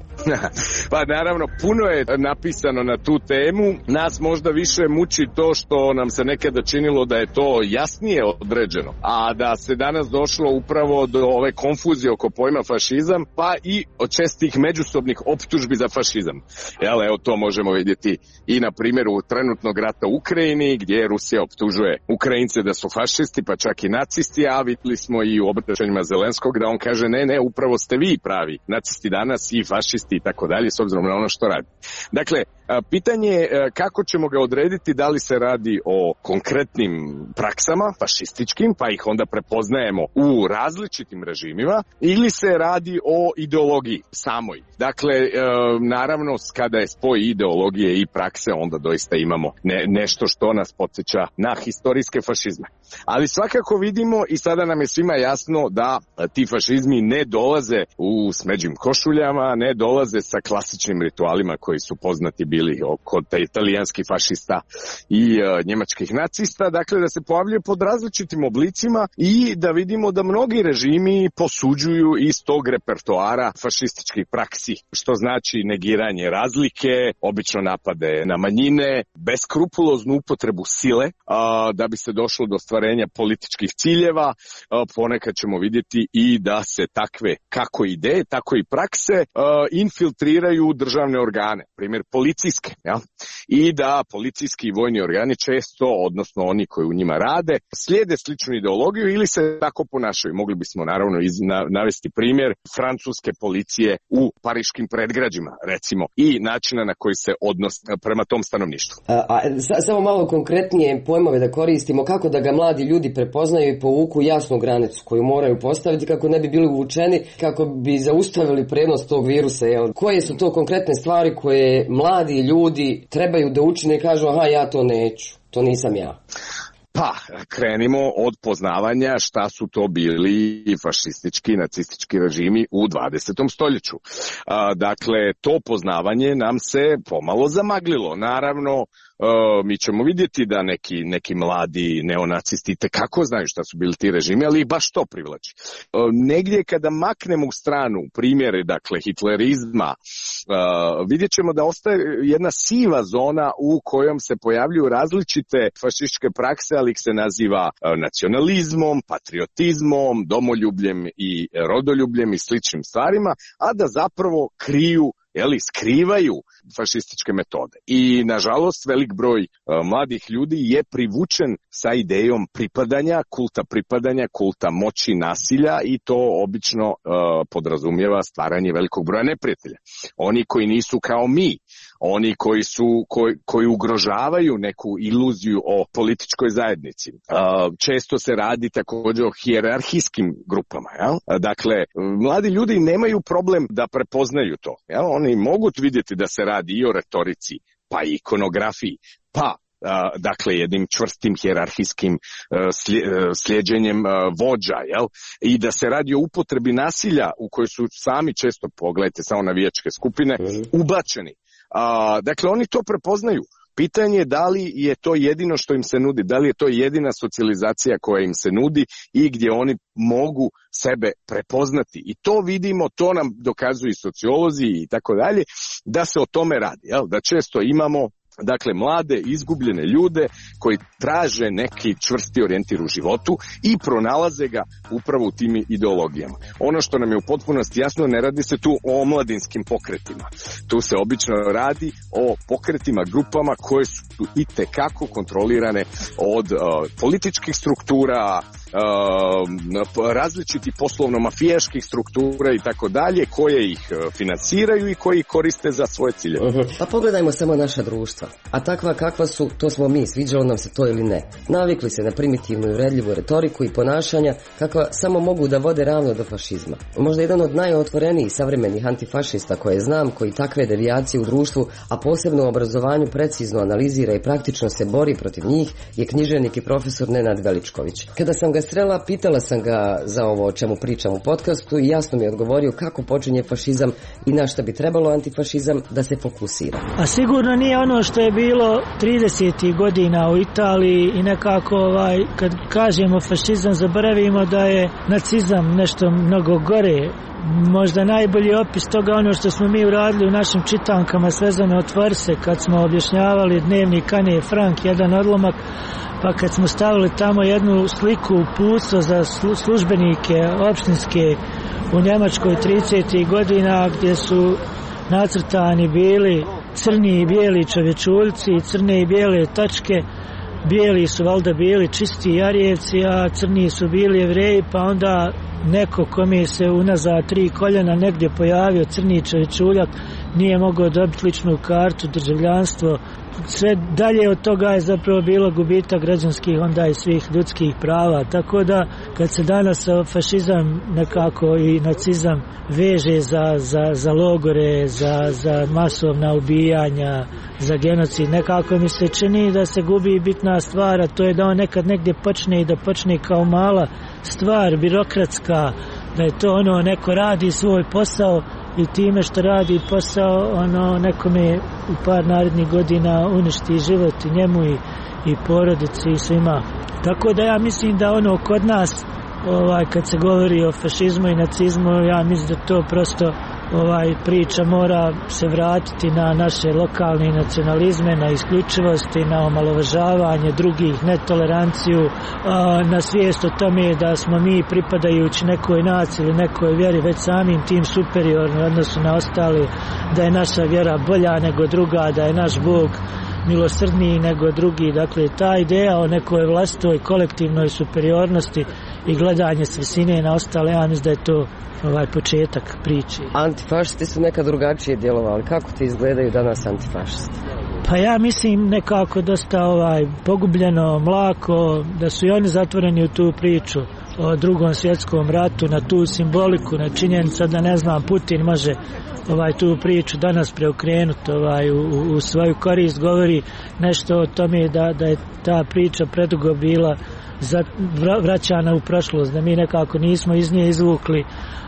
Pa naravno, puno je napisano na tu temu. Nas možda više muči to što nam se nekada činilo da je to jasnije određeno, a da se danas došlo upravo do ove konfuzije oko pojma fašizam, pa i od čestih međusobnih optužbi za fašizam. Evo, to možemo vidjeti i na primjeru trenutnog rata u Ukrajini, gdje Rusija optužuje Ukrajince da su fašisti, pa čak i nacisti, a vidjeli smo i u obraćanjima Zelenskog da on kaže ne, upravo ste vi pravi nacisti danas i fašisti i tako dalje, s obzirom na ono što radi. Dakle, pitanje je kako ćemo ga odrediti, da li se radi o konkretnim praksama, fašističkim, pa ih onda prepoznajemo u različitim režimima, ili se radi o ideologiji samoj. Dakle, naravno, kada je spoj ideologije i prakse, onda doista imamo nešto što nas podsjeća na historijske fašizme. Ali svakako vidimo i sada nam je svima jasno da ti fašizmi ne dolaze u smeđim košuljama, ne dolaze sa klasičnim ritualima koji su poznati bili kod italijanskih fašista i njemačkih nacista, dakle da se pojavljuje pod različitim oblicima i da vidimo da mnogi režimi posuđuju iz tog repertoara fašističkih praksi, što znači negiranje razlike, obično napade na manjine, beskrupuloznu upotrebu sile da bi se došlo do ostvarenja političkih ciljeva. Ponekad ćemo vidjeti i da se takve kako ideje, tako i prakse infiltriraju državne organe, primjer policijske, ja? I da policijski i vojni organi često, odnosno oni koji u njima rade, slijede sličnu ideologiju ili se tako ponašaju. Mogli bismo naravno navesti primjer francuske policije u pariškim predgrađima, recimo, i načina na koji se odnos prema tom stanovništvu. Samo malo konkretnije pojmove da koristimo, kako da ga mladi ljudi prepoznaju i povuku jasnu granicu koju moraju postaviti kako ne bi bili uvučeni, kako bi zaustavili prenos tog virusa. Jel? Koje su to konkretne stvari koje mladi ljudi trebaju da učine i kažu aha, ja to neću, to nisam ja? Pa, krenimo od poznavanja šta su to bili fašistički, nacistički režimi u 20. stoljeću. Dakle, to poznavanje nam se pomalo zamaglilo. Naravno, mi ćemo vidjeti da neki mladi neonacisti kako znaju šta su bili ti režimi, ali ih baš to privlači. Negdje kada maknemo u stranu primjere, dakle, hitlerizma, vidjet ćemo da ostaje jedna siva zona u kojom se pojavljuju različite fašističke prakse, ali ih se naziva nacionalizmom, patriotizmom, domoljubljem i rodoljubljem i sličnim stvarima, a da zapravo skrivaju fašističke metode. I nažalost velik broj mladih ljudi je privučen sa idejom pripadanja, kulta moći, nasilja, i to obično podrazumijeva stvaranje velikog broja neprijatelja. Oni koji nisu kao mi, oni koji ugrožavaju neku iluziju o političkoj zajednici. Često se radi također o hijerarhijskim grupama. Jel? Dakle, mladi ljudi nemaju problem da prepoznaju to. Jel? Oni mogu vidjeti da se radi i o retorici, pa i ikonografiji, pa dakle jednim čvrstim hijerarhijskim slijeđenjem vođa, jel? I da se radi o upotrebi nasilja u kojoj su sami često, pogledajte samo navijačke skupine, ubačeni. Dakle, oni to prepoznaju. Pitanje je da li je to jedino što im se nudi, da li je to jedina socijalizacija koja im se nudi i gdje oni mogu sebe prepoznati. I to vidimo, to nam dokazuju i sociolozi i tako dalje, da se o tome radi, jel? Da često imamo dakle mlade, izgubljene ljude koji traže neki čvrsti orijentir u životu i pronalaze ga upravo u tim ideologijama. Ono što nam je u potpunosti jasno, ne radi se tu o omladinskim pokretima. Tu se obično radi o pokretima, grupama koje su itekako kontrolirane od političkih struktura, različiti poslovno-mafijaških struktura i tako dalje, koje ih financiraju i koji ih koriste za svoje ciljeve. Pa pogledajmo samo naša društva. A takva kakva su, to smo mi, sviđalo nam se to ili ne. Navikli se na primitivnu i uvredljivu retoriku i ponašanja kakva samo mogu da vode ravno do fašizma. Možda jedan od najotvorenijih savremenih antifašista koje znam, koji takve devijacije u društvu, a posebno u obrazovanju precizno analizira i praktično se bori protiv njih, je književnik i profesor Nenad Veličković. Kada sam ga srela, pitala sam ga za ovo o čemu pričam u podcastu i jasno mi je odgovorio kako počinje fašizam i na šta bi trebalo antifašizam da se fokusira. A sigurno nije ono što je bilo 30. godina u Italiji i nekako kad kažemo fašizam zaboravimo da je nacizam nešto mnogo gore. Možda najbolji opis toga ono što smo mi uradili u našim čitankama svezano od Forse kad smo objašnjavali dnevnik Ane Frank, jedan odlomak, pa kad smo stavili tamo jednu sliku uputstvo za službenike opštinske u Njemačkoj 30. godina gdje su nacrtani bili crni i bijeli čovječuljci i crne i bijele tačke. Bijeli su valjda bili čisti Jarijevci, a crni su bili Jevreji, pa onda neko kome se unazad 3 koljena negdje pojavio crni čovječuljak nije mogao dobiti ličnu kartu, državljanstvo. Sve dalje od toga je zapravo bilo gubitak građanskih onda i svih ljudskih prava. Tako da kad se danas fašizam nekako i nacizam veže za logore, za masovna ubijanja, za genocid, nekako mi se čini da se gubi bitna stvar, a to je da on nekad negdje počne i da počne kao mala stvar, birokratska, da je to ono neko radi svoj posao i time što radi posao nekome u par narednih godina uništi život i njemu i porodici i svima. Tako da ja mislim da kod nas kad se govori o fašizmu i nacizmu, ja mislim da to prosto priča mora se vratiti na naše lokalne nacionalizme, na isključivosti, na omalovažavanje drugih, netoleranciju, na svijest o tome da smo mi pripadajući nekoj naciji ili nekoj vjeri već samim tim superiorni u odnosu na ostali, da je naša vjera bolja nego druga, da je naš Bog milosrdniji nego drugi. Dakle, ta ideja o nekoj vlastitoj kolektivnoj superiornosti i gledanje s visine na ostale, ja mislim da je to početak priče. Antifašisti su nekad drugačije djelovali. Kako ti izgledaju danas antifašisti? Pa ja mislim nekako dosta pogubljeno, mlako, da su i oni zatvoreni u tu priču o Drugom svjetskom ratu, na tu simboliku, na činjenicu da ne znam, Putin može tu priču danas preokrenuti u svoju korist, govori nešto o tome da je ta priča predugo bila vraćana u prošlost, da mi nekako nismo iz nje izvukli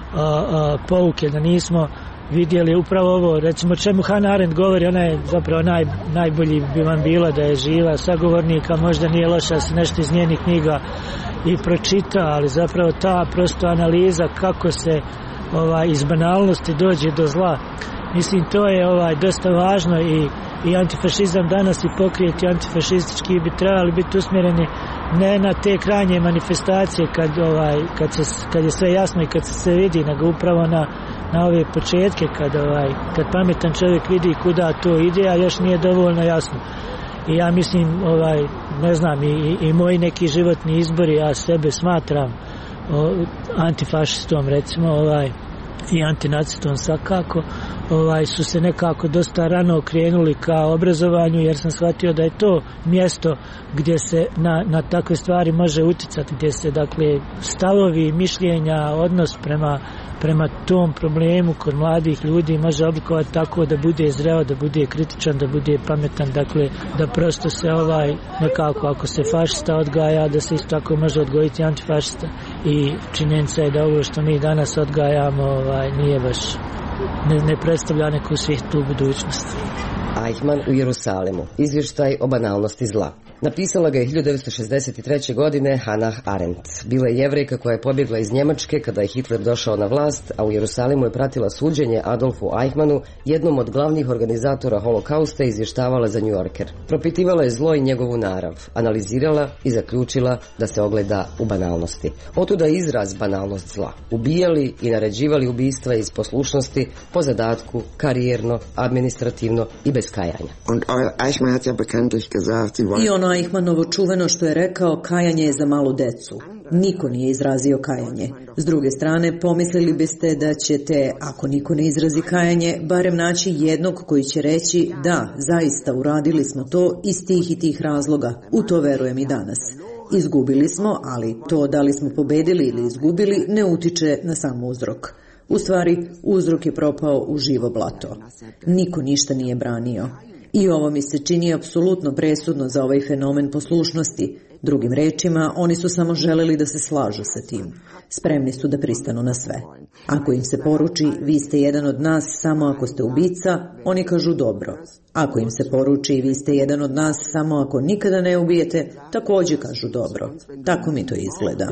pouke, da nismo vidjeli upravo ovo, recimo čemu Hannah Arendt govori, ona je zapravo najbolji bi vam bila da je živa sagovornika, možda nije loša se nešto iz njenih knjiga i pročita, ali zapravo ta prosto analiza kako se iz banalnosti dođe do zla. Mislim, to je dosta važno i antifašizam danas i pokreti antifašistički bi trebali biti usmjereni ne na te krajnje manifestacije kad je sve jasno i kad se vidi, nego upravo na ove početke kad pametan čovjek vidi kuda to ide, a još nije dovoljno jasno. I ja mislim, ne znam, i moji neki životni izbori, ja sebe smatram antifašistom, recimo, i antinacistom svakako, su se nekako dosta rano okrenuli ka obrazovanju, jer sam shvatio da je to mjesto gdje se na takve stvari može utjecati, gdje se dakle stavovi, mišljenja, odnos prema tom problemu kod mladih ljudi može oblikovati tako da bude zreo, da bude kritičan, da bude pametan, dakle da prosto se nekako ako se fašista odgaja, da se isto tako može odgojiti antifašista. I činjenica je da ovo što mi danas odgajamo nije baš, ne predstavlja neku svijetlu budućnost. Eichmann u Jerusalimu. Izvještaj o banalnosti zla. Napisala ga je 1963. godine Hannah Arendt. Bila je Jevrejka koja je pobjegla iz Njemačke kada je Hitler došao na vlast, a u Jerusalimu je pratila suđenje Adolfu Eichmannu, jednom od glavnih organizatora holokausta, i izvještavala za New Yorker. Propitivala je zlo i njegovu narav, analizirala i zaključila da se ogleda u banalnosti. Otuda izraz banalnost zla. Ubijali i naređivali ubistva iz poslušnosti, po zadatku, karijerno, administrativno i bez kajanja. I ono Eichmannovo čuveno što je rekao, kajanje je za malu decu. Niko nije izrazio kajanje. S druge strane, pomislili biste da ćete, ako niko ne izrazi kajanje, barem naći jednog koji će reći da, zaista uradili smo to iz tih i tih razloga. U to verujem i danas. Izgubili smo, ali to da li smo pobedili ili izgubili ne utiče na sam uzrok. U stvari, uzrok je propao u živo blato. Niko ništa nije branio. I ovo mi se čini apsolutno presudno za ovaj fenomen poslušnosti. Drugim rečima, oni su samo želeli da se slažu sa tim. Spremni su da pristanu na sve. Ako im se poruči, vi ste jedan od nas samo ako ste ubica, oni kažu dobro. Ako im se poruči, vi ste jedan od nas samo ako nikada ne ubijete, također kažu dobro. Tako mi to izgleda.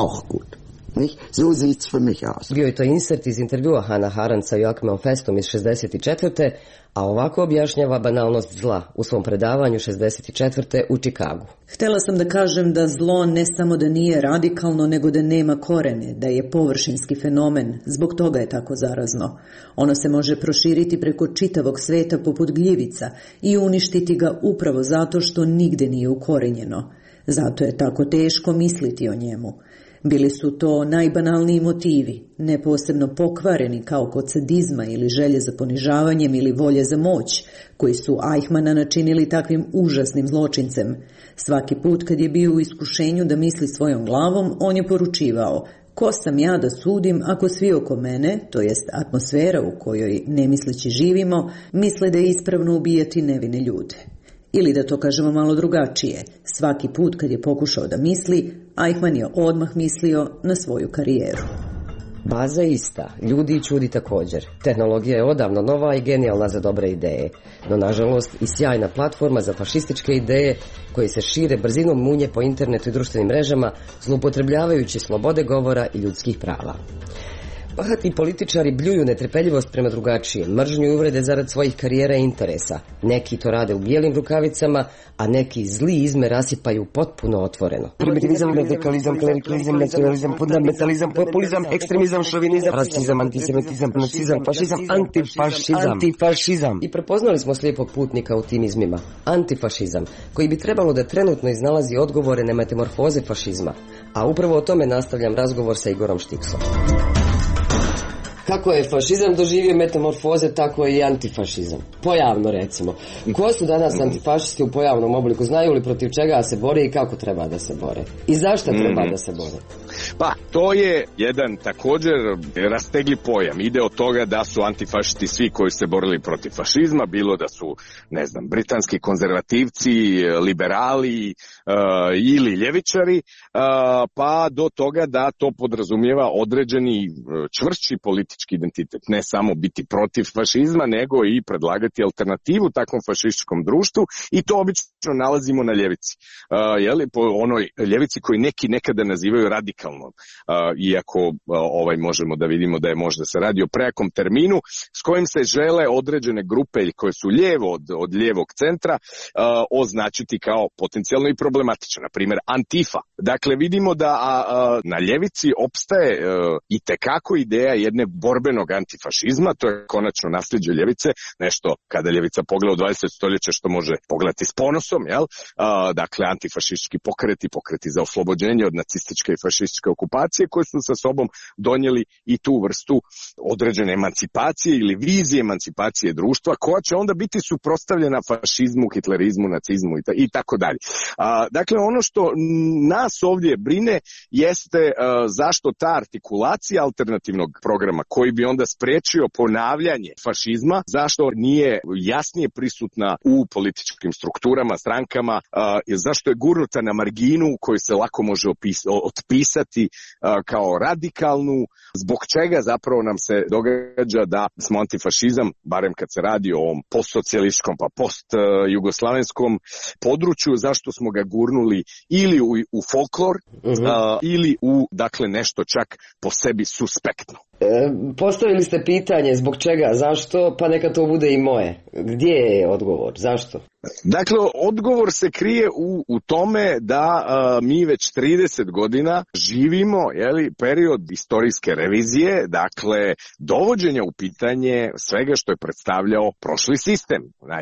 Bio je to insert iz intervjua Hannah Arendt sa Joachimom Festom iz 64. A ovako objašnjava banalnost zla u svom predavanju 64. u Čikagu. Htjela sam da kažem da zlo ne samo da nije radikalno, nego da nema korene, da je površinski fenomen, zbog toga je tako zarazno. Ono se može proširiti preko čitavog sveta poput gljivica i uništiti ga upravo zato što nigde nije ukorenjeno. Zato je tako teško misliti o njemu. Bili su to najbanalniji motivi, ne posebno pokvareni kao kod sadizma ili želje za ponižavanjem ili volje za moć, koji su Eichmanna načinili takvim užasnim zločincem. Svaki put kad je bio u iskušenju da misli svojom glavom, on je poručivao: ko sam ja da sudim ako svi oko mene, to jest atmosfera u kojoj nemisleći živimo, misle da je ispravno ubijati nevine ljude. Ili da to kažemo malo drugačije, svaki put kad je pokušao da misli, Eichmann je odmah mislio na svoju karijeru. Baza je ista, ljudi i čudi također. Tehnologija je odavno nova i genijalna za dobre ideje, no nažalost i sjajna platforma za fašističke ideje koje se šire brzinom munje po internetu i društvenim mrežama, zloupotrebljavajući slobode govora i ljudskih prava. Bahati političari bljuju netrpeljivost prema drugačijem, mržnju i uvrede zarad svojih karijera i interesa. Neki to rade u bijelim rukavicama, a neki zli izme rasipaju potpuno otvoreno. Primitivizam, radikalizam, klerikalizam, nacionalizam, fundamentalizam, populizam, ekstremizam, šovinizam, rasizam, antisemitizam, nacizam, fašizam, antifašizam. I prepoznali smo slijepog putnika u tim izmima. Antifašizam, koji bi trebalo da trenutno iznalazi odgovore na metamorfoze fašizma. A upravo o tome nastavljam razgovor sa Igorom Štiksom. Kako je fašizam doživio metamorfoze, tako je i antifašizam. Pojavno recimo. Ko su danas antifašisti u pojavnom obliku? Znaju li protiv čega se bore i kako treba da se bore? I zašto treba da se bore? Pa, to je jedan također rastegli pojam. Ide od toga da su antifašisti svi koji se borili protiv fašizma, bilo da su, ne znam, britanski konzervativci, liberali ili ljevičari, pa do toga da to podrazumijeva određeni čvršći politički identitet. Ne samo biti protiv fašizma, nego i predlagati alternativu takvom fašističkom društvu i to obično nalazimo na ljevici. Po onoj ljevici koju neki nekada nazivaju radikalnom, iako možemo da vidimo da je možda se radi o prejakom terminu s kojim se žele određene grupe koje su lijevo od lijevog centra označiti kao potencijalno i problematično. Na primjer, Antifa. Dakle, vidimo da na ljevici opstaje i tekako ideja jedne borbenog antifašizma, to je konačno nasljeđe ljevice, nešto kada ljevica pogleda u 20. stoljeće što može pogledati s ponosom, dakle antifašistički pokreti za oslobođenje od nacističke i fašističke okupacije koje su sa sobom donijeli i tu vrstu određene emancipacije ili vizije emancipacije društva koja će onda biti suprotstavljena fašizmu, hitlerizmu, nacizmu i tako dalje. Dakle, ono što nas ovdje brine jeste zašto ta artikulacija alternativnog programa koji bi onda spriječio ponavljanje fašizma, zašto nije jasnije prisutna u političkim strukturama, strankama, zašto je gurnuta na marginu koju se lako može otpisati kao radikalnu, zbog čega zapravo nam se događa da smo antifašizam, barem kad se radi o ovom postsocijalističkom pa post-jugoslavenskom području, zašto smo ga gurnuli ili u folklor ili u, dakle, nešto čak po sebi suspektno. Postavili ste pitanje zbog čega, zašto, pa neka to bude i moje. Gdje je odgovor, zašto? Dakle, odgovor se krije u tome da mi već 30 godina živimo period istorijske revizije, dakle dovođenja u pitanje svega što je predstavljao prošli sistem. Naime,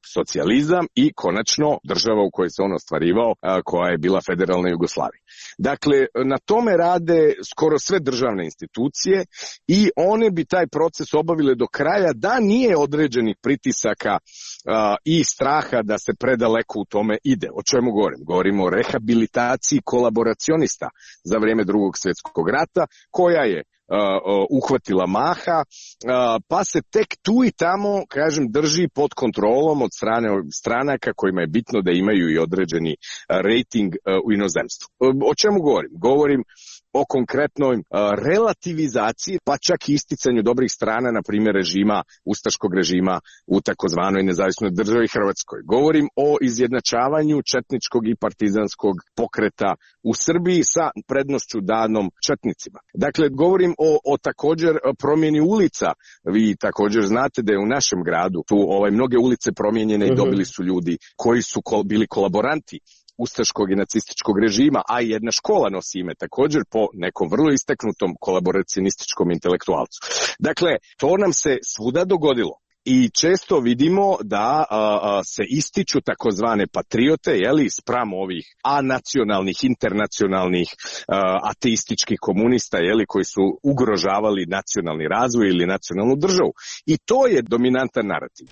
socijalizam i konačno država u kojoj se on ostvarivao, koja je bila federalna Jugoslavija. Dakle, na tome rade skoro sve državne institucije i one bi taj proces obavile do kraja da nije određenih pritisaka i straha da se predaleko u tome ide. O čemu govorim? Govorimo o rehabilitaciji kolaboracionista za vrijeme Drugog svjetskog rata, koja je uhvatila maha, pa se tek tu i tamo, kažem, drži pod kontrolom od strane stranaka kojima je bitno da imaju i određeni rating u inozemstvu. O čemu govorim? Govorim o konkretnoj relativizaciji, pa čak i isticanju dobrih strana, na primjer ustaškog režima u takozvanoj nezavisnoj državi Hrvatskoj. Govorim o izjednačavanju četničkog i partizanskog pokreta u Srbiji sa prednošću danom četnicima. Dakle, govorim o također promjeni ulica. Vi također znate da je u našem gradu tu mnoge ulice promijenjene i dobili su ljudi koji su bili kolaboranti ustaškog i nacističkog režima, a i jedna škola nosi ime također po nekom vrlo istaknutom kolaboracionističkom intelektualcu. Dakle, to nam se svuda dogodilo. I često vidimo da se ističu takozvane patriote, spram ovih anacionalnih, internacionalnih, ateističkih komunista, koji su ugrožavali nacionalni razvoj ili nacionalnu državu. I to je dominantan narativ.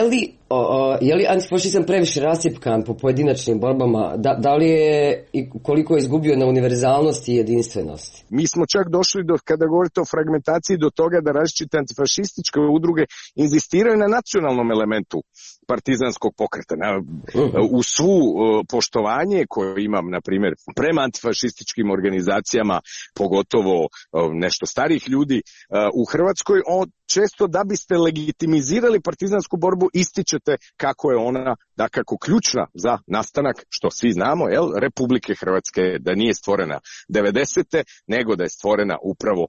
Je li antifašizam previše rascjepkan po pojedinačnim borbama? Da li je i koliko je izgubio na univerzalnosti i jedinstvenosti? Mi smo čak došli kada govorite o fragmentaciji do toga da različite antifašističke udruge inzistiraju na nacionalnom elementu partizanskog pokreta. U svu poštovanje koje imam, na primjer, prema antifašističkim organizacijama, pogotovo nešto starih ljudi u Hrvatskoj, često da biste legitimizirali partizansku borbu ističete kako je ona dakako ključna za nastanak, što svi znamo, Republike Hrvatske, da nije stvorena 90. nego da je stvorena upravo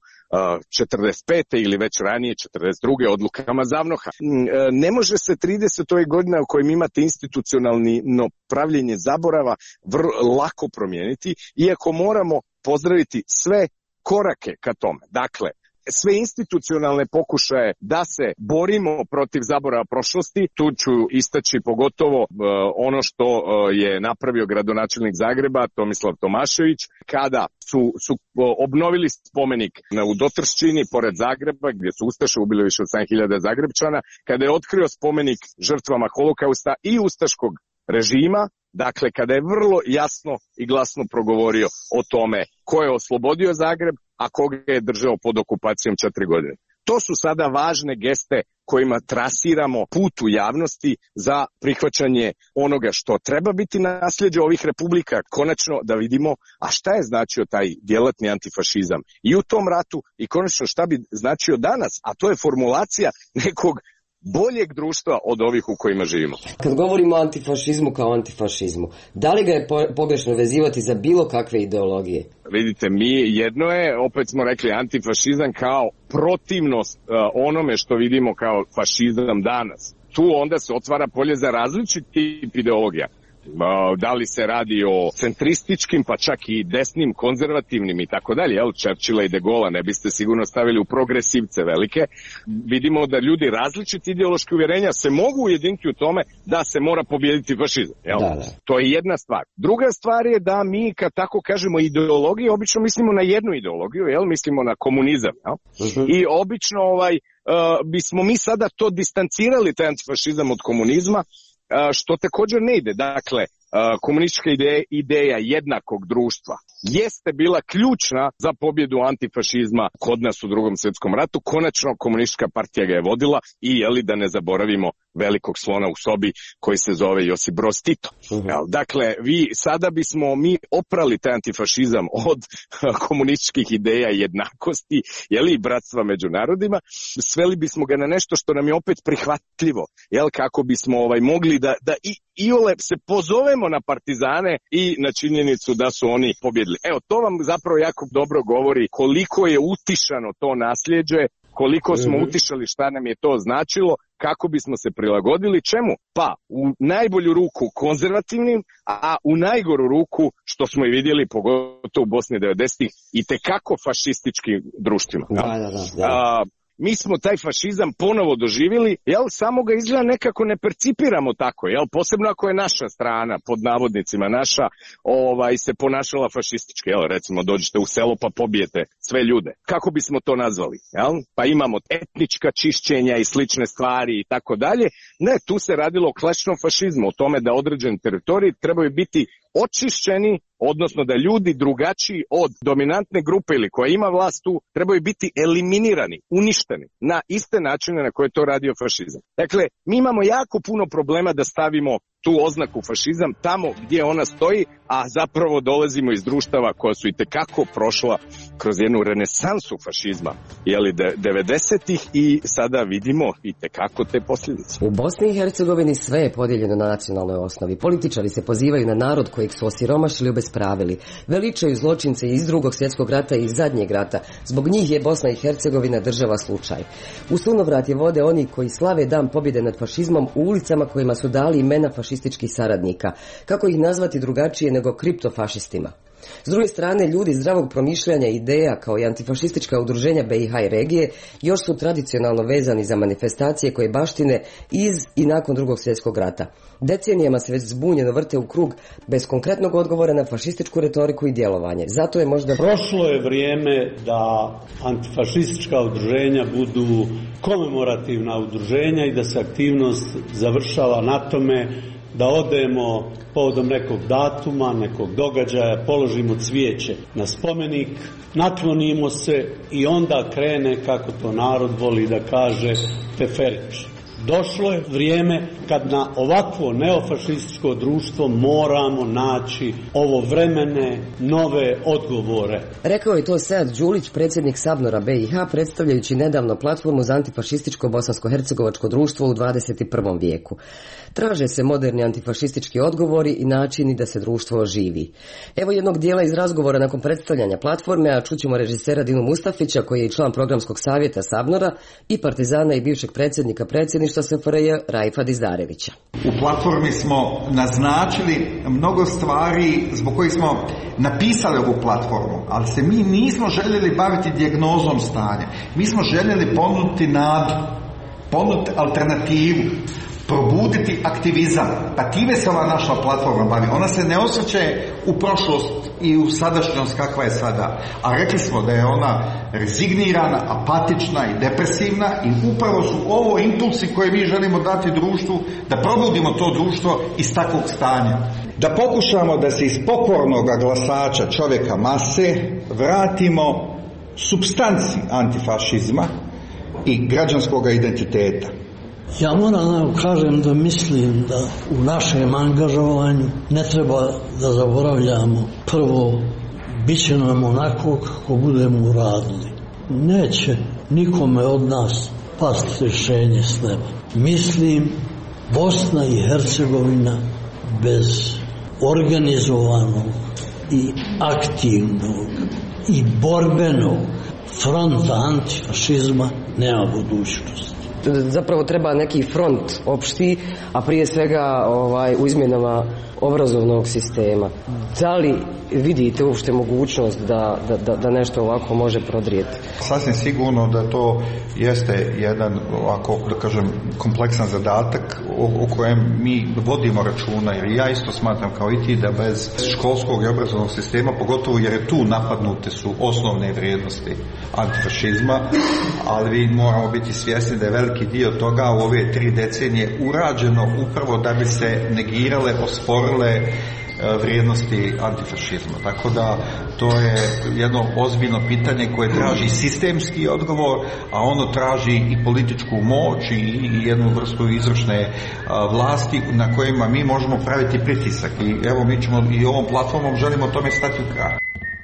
45. ili već ranije 42. odlukama Zavnoha. Ne može se 30. godina u kojem imate institucionalno pravljenje zaborava lako promijeniti, iako moramo pozdraviti sve korake ka tome. Dakle, sve institucionalne pokušaje da se borimo protiv zaborava prošlosti, tu ću istaći pogotovo ono što je napravio gradonačelnik Zagreba Tomislav Tomašević, kada su obnovili spomenik u Dotrščini pored Zagreba, gdje su ustaše ubili više od 7.000 Zagrebčana, kada je otkrio spomenik žrtvama Holokausta i ustaškog režima. Dakle, kada je vrlo jasno i glasno progovorio o tome ko je oslobodio Zagreb, a koga je držao pod okupacijom 4 godine. To su sada važne geste kojima trasiramo put u javnosti za prihvaćanje onoga što treba biti nasljeđe ovih republika. Konačno da vidimo, a šta je značio taj djelatni antifašizam i u tom ratu i konačno šta bi značio danas, a to je formulacija nekog boljeg društva od ovih u kojima živimo. Kad govorimo o antifašizmu kao antifašizmu, da li ga je pogrešno vezivati za bilo kakve ideologije? Vidite, jedno je, opet smo rekli, antifašizam kao protivnost onome što vidimo kao fašizam danas. Tu onda se otvara polje za različit tip ideologija. Da li se radi o centrističkim, pa čak i desnim, konzervativnim i tako dalje, Churchilla i de Gaulle ne biste sigurno stavili u progresivce velike. Vidimo da ljudi različiti ideološki uvjerenja se mogu ujediniti u tome da se mora pobijediti fašizam. Da. To je jedna stvar. Druga stvar je da mi, kad tako kažemo ideologiju, obično mislimo na jednu ideologiju, mislimo na komunizam. I obično bismo mi sada to distancirali, taj antifašizam od komunizma, što također ne ide. Dakle, komunistička ideja jednakog društva jeste bila ključna za pobjedu antifašizma kod nas u Drugom svjetskom ratu. Konačno komunistička partija ga je vodila i da ne zaboravimo velikog slona u sobi koji se zove Josip Broz Tito. Dakle, sada bismo mi oprali taj antifašizam od komunističkih ideja jednakosti, i bratstva među narodima, sveli bismo ga na nešto što nam je opet prihvatljivo, kako bismo mogli da iole se pozovemo na partizane i na činjenicu da su oni pobjedili. To vam zapravo jako dobro govori koliko je utišano to nasljeđe, koliko smo utišali šta nam je to značilo, kako bismo se prilagodili čemu? Pa u najbolju ruku konzervativnim, a u najgoru ruku, što smo i vidjeli pogotovo u Bosni 90-ih, i tekako fašističkim društvima. mi smo taj fašizam ponovo doživjeli, jel, samo ga izgleda nekako ne percipiramo tako, jel, posebno ako je naša strana, pod navodnicima naša, se ponašala fašistički, jel, recimo dođete u selo pa pobijete sve ljude. Kako bismo to nazvali, jel? Pa imamo etnička čišćenja i slične stvari i tako dalje. Ne, tu se radilo o klasičnom fašizmu, o tome da određeni teritoriji trebaju biti očišćeni, odnosno da ljudi drugačiji od dominantne grupe ili koja ima vlast tu trebaju biti eliminirani, uništeni na iste načine na koje to radio fašizam. Dakle, mi imamo jako puno problema da stavimo tu oznaku fašizam tamo gdje ona stoji, a zapravo dolazimo iz društava koja su itekako prošla kroz jednu renesansu fašizma, jeli 90-ih, i sada vidimo itekako te posljedice. U Bosni i Hercegovini sve je podijeljeno na nacionalnoj osnovi. Političari se pozivaju na narod kojeg su osiromašili i obespravili. Veličaju zločince iz Drugog svjetskog rata i iz Zadnjeg rata. Zbog njih je Bosna i Hercegovina država slučaj. U sunovrat je vode oni koji slave dan pobjede nad fašizmom u ulicama kojima su dali imena fašističkih saradnika. Kako ih nazvati drugačije nego kriptofašistima? S druge strane, ljudi zdravog promišljanja i ideja kao i antifašistička udruženja BiH i regije još su tradicionalno vezani za manifestacije koje baštine iz i nakon Drugog svjetskog rata. Decenijama se već zbunjeno vrte u krug bez konkretnog odgovora na fašističku retoriku i djelovanje. Zato je možda prošlo je vrijeme da antifašistička udruženja budu komemorativna udruženja i da se aktivnost završava na tome da odemo povodom nekog datuma, nekog događaja, položimo cvijeće na spomenik, naklonimo se i onda krene, kako to narod voli da kaže, teferić. Došlo je vrijeme kad na ovakvo neofašističko društvo moramo naći ovovremene nove odgovore. Rekao je to Sead Đulić, predsjednik Sabnora BiH, predstavljajući nedavno platformu za antifašističko bosansko-hercegovačko društvo u 21. vijeku. Traže se moderni antifašistički odgovori i načini da se društvo oživi. Evo jednog dijela iz razgovora nakon predstavljanja platforme, a čućemo režisera Dinu Mustafića, koji je i član programskog savjeta Sabnora, i partizana i bivšeg predsjednika predsjedništva SFRJ Raifa Dizdarevića. U platformi smo naznačili mnogo stvari zbog kojih smo napisali ovu platformu, ali se mi nismo željeli baviti dijagnozom stanja. Mi smo željeli ponuditi nadu, ponuditi alternativu, probuditi aktivizam. Pa time se ova naša platforma bavi. Ona se ne osvrće u prošlost i u sadašnjost kakva je sada. A rekli smo da je ona rezignirana, apatična i depresivna, i upravo su ovo impulsi koje mi želimo dati društvu, da probudimo to društvo iz takvog stanja. Da pokušamo da se iz pokornog glasača čovjeka mase vratimo supstanci antifašizma i građanskog identiteta. Ja moram da kažem da mislim da u našem angažovanju ne treba da zaboravljamo prvo, bit će nam onako kako budemo uradili. Neće nikome od nas pasti rješenje s neba. Mislim, Bosna i Hercegovina bez organizovanog i aktivnog i borbenog fronta antifašizma nema budućnosti. Zapravo treba neki front opšti, a prije svega u izmjenama obrazovnog sistema. Da li vidite uopšte mogućnost da nešto ovako može prodrijeti? Sasvim sigurno da to jeste jedan, ovako da kažem, kompleksan zadatak o kojem mi vodimo računa, jer ja isto smatram kao i ti da bez školskog i obrazovnog sistema, pogotovo jer je tu napadnute su osnovne vrijednosti antifašizma, ali vi moramo biti svjesni da je veliki dio toga u ove 3 decenije urađeno upravo da bi se negirale, osporile vrijednosti antifašizma. Tako da to je jedno ozbiljno pitanje koje traži sistemski odgovor, a ono traži i političku moć i jednu vrstu izvršne vlasti na kojima mi možemo praviti pritisak. I evo mi ćemo i ovom platformom želimo tome stati u kraj.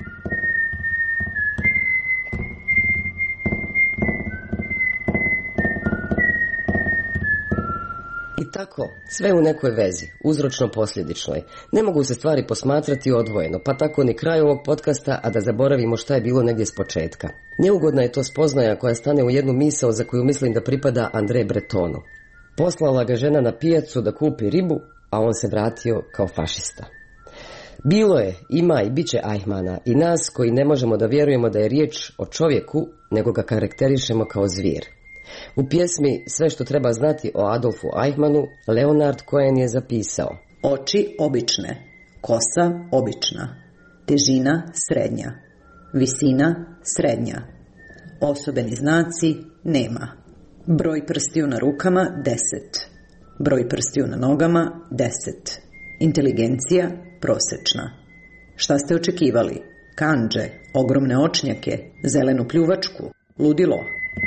Tako, sve u nekoj vezi, uzročno-posljedičnoj. Ne mogu se stvari posmatrati odvojeno, pa tako ni kraj ovog podcasta, a da zaboravimo šta je bilo negdje s početka. Neugodna je to spoznaja koja stane u jednu misao za koju mislim da pripada André Bretonu. Poslala ga žena na pijacu da kupi ribu, a on se vratio kao fašista. Bilo je, ima i bit će Eichmana i nas koji ne možemo da vjerujemo da je riječ o čovjeku, nego ga karakterišemo kao zvir. U pjesmi Sve što treba znati o Adolfu Eichmannu, Leonard Cohen je zapisao: oči obične, kosa obična, težina srednja, visina srednja, osobeni znaci nema, broj prstiju na rukama 10, broj prstiju na nogama 10, inteligencija prosječna. Šta ste očekivali? Kandže, ogromne očnjake, zelenu pljuvačku, ludilo?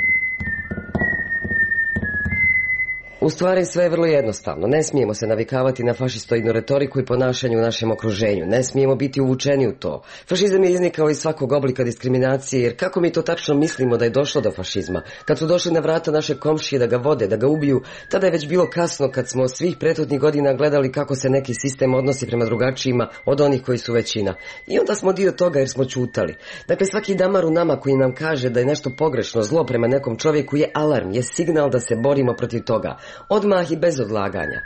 U stvari sve je vrlo jednostavno. Ne smijemo se navikavati na fašistoidnu retoriku i ponašanje u našem okruženju. Ne smijemo biti uvučeni u to. Fašizam je iznikao iz svakog oblika diskriminacije, jer kako mi to tačno mislimo da je došlo do fašizma? Kad su došli na vrata naše komšije da ga vode, da ga ubiju, tada je već bilo kasno kad smo svih prethodnih godina gledali kako se neki sistem odnosi prema drugačijima od onih koji su većina. I onda smo dio toga jer smo ćutali. Dakle, svaki damar u nama koji nam kaže da je nešto pogrešno, zlo prema nekom čovjeku je alarm, je signal da se borimo protiv toga. Odmah i bez odlaganja.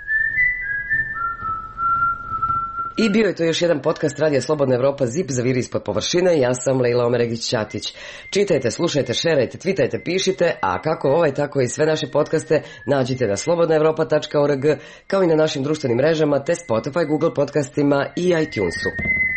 I bio je to još jedan podcast Radija Slobodna Evropa, Zip zaviri ispod površine. Ja sam Lejla Omeregić-Ćatić. Čitajte, slušajte, šerajte, twitajte, pišite, a kako ovaj, tako i sve naše podcaste nađite na slobodnaevropa.org, kao i na našim društvenim mrežama te Spotify, Google podcastima i iTunesu.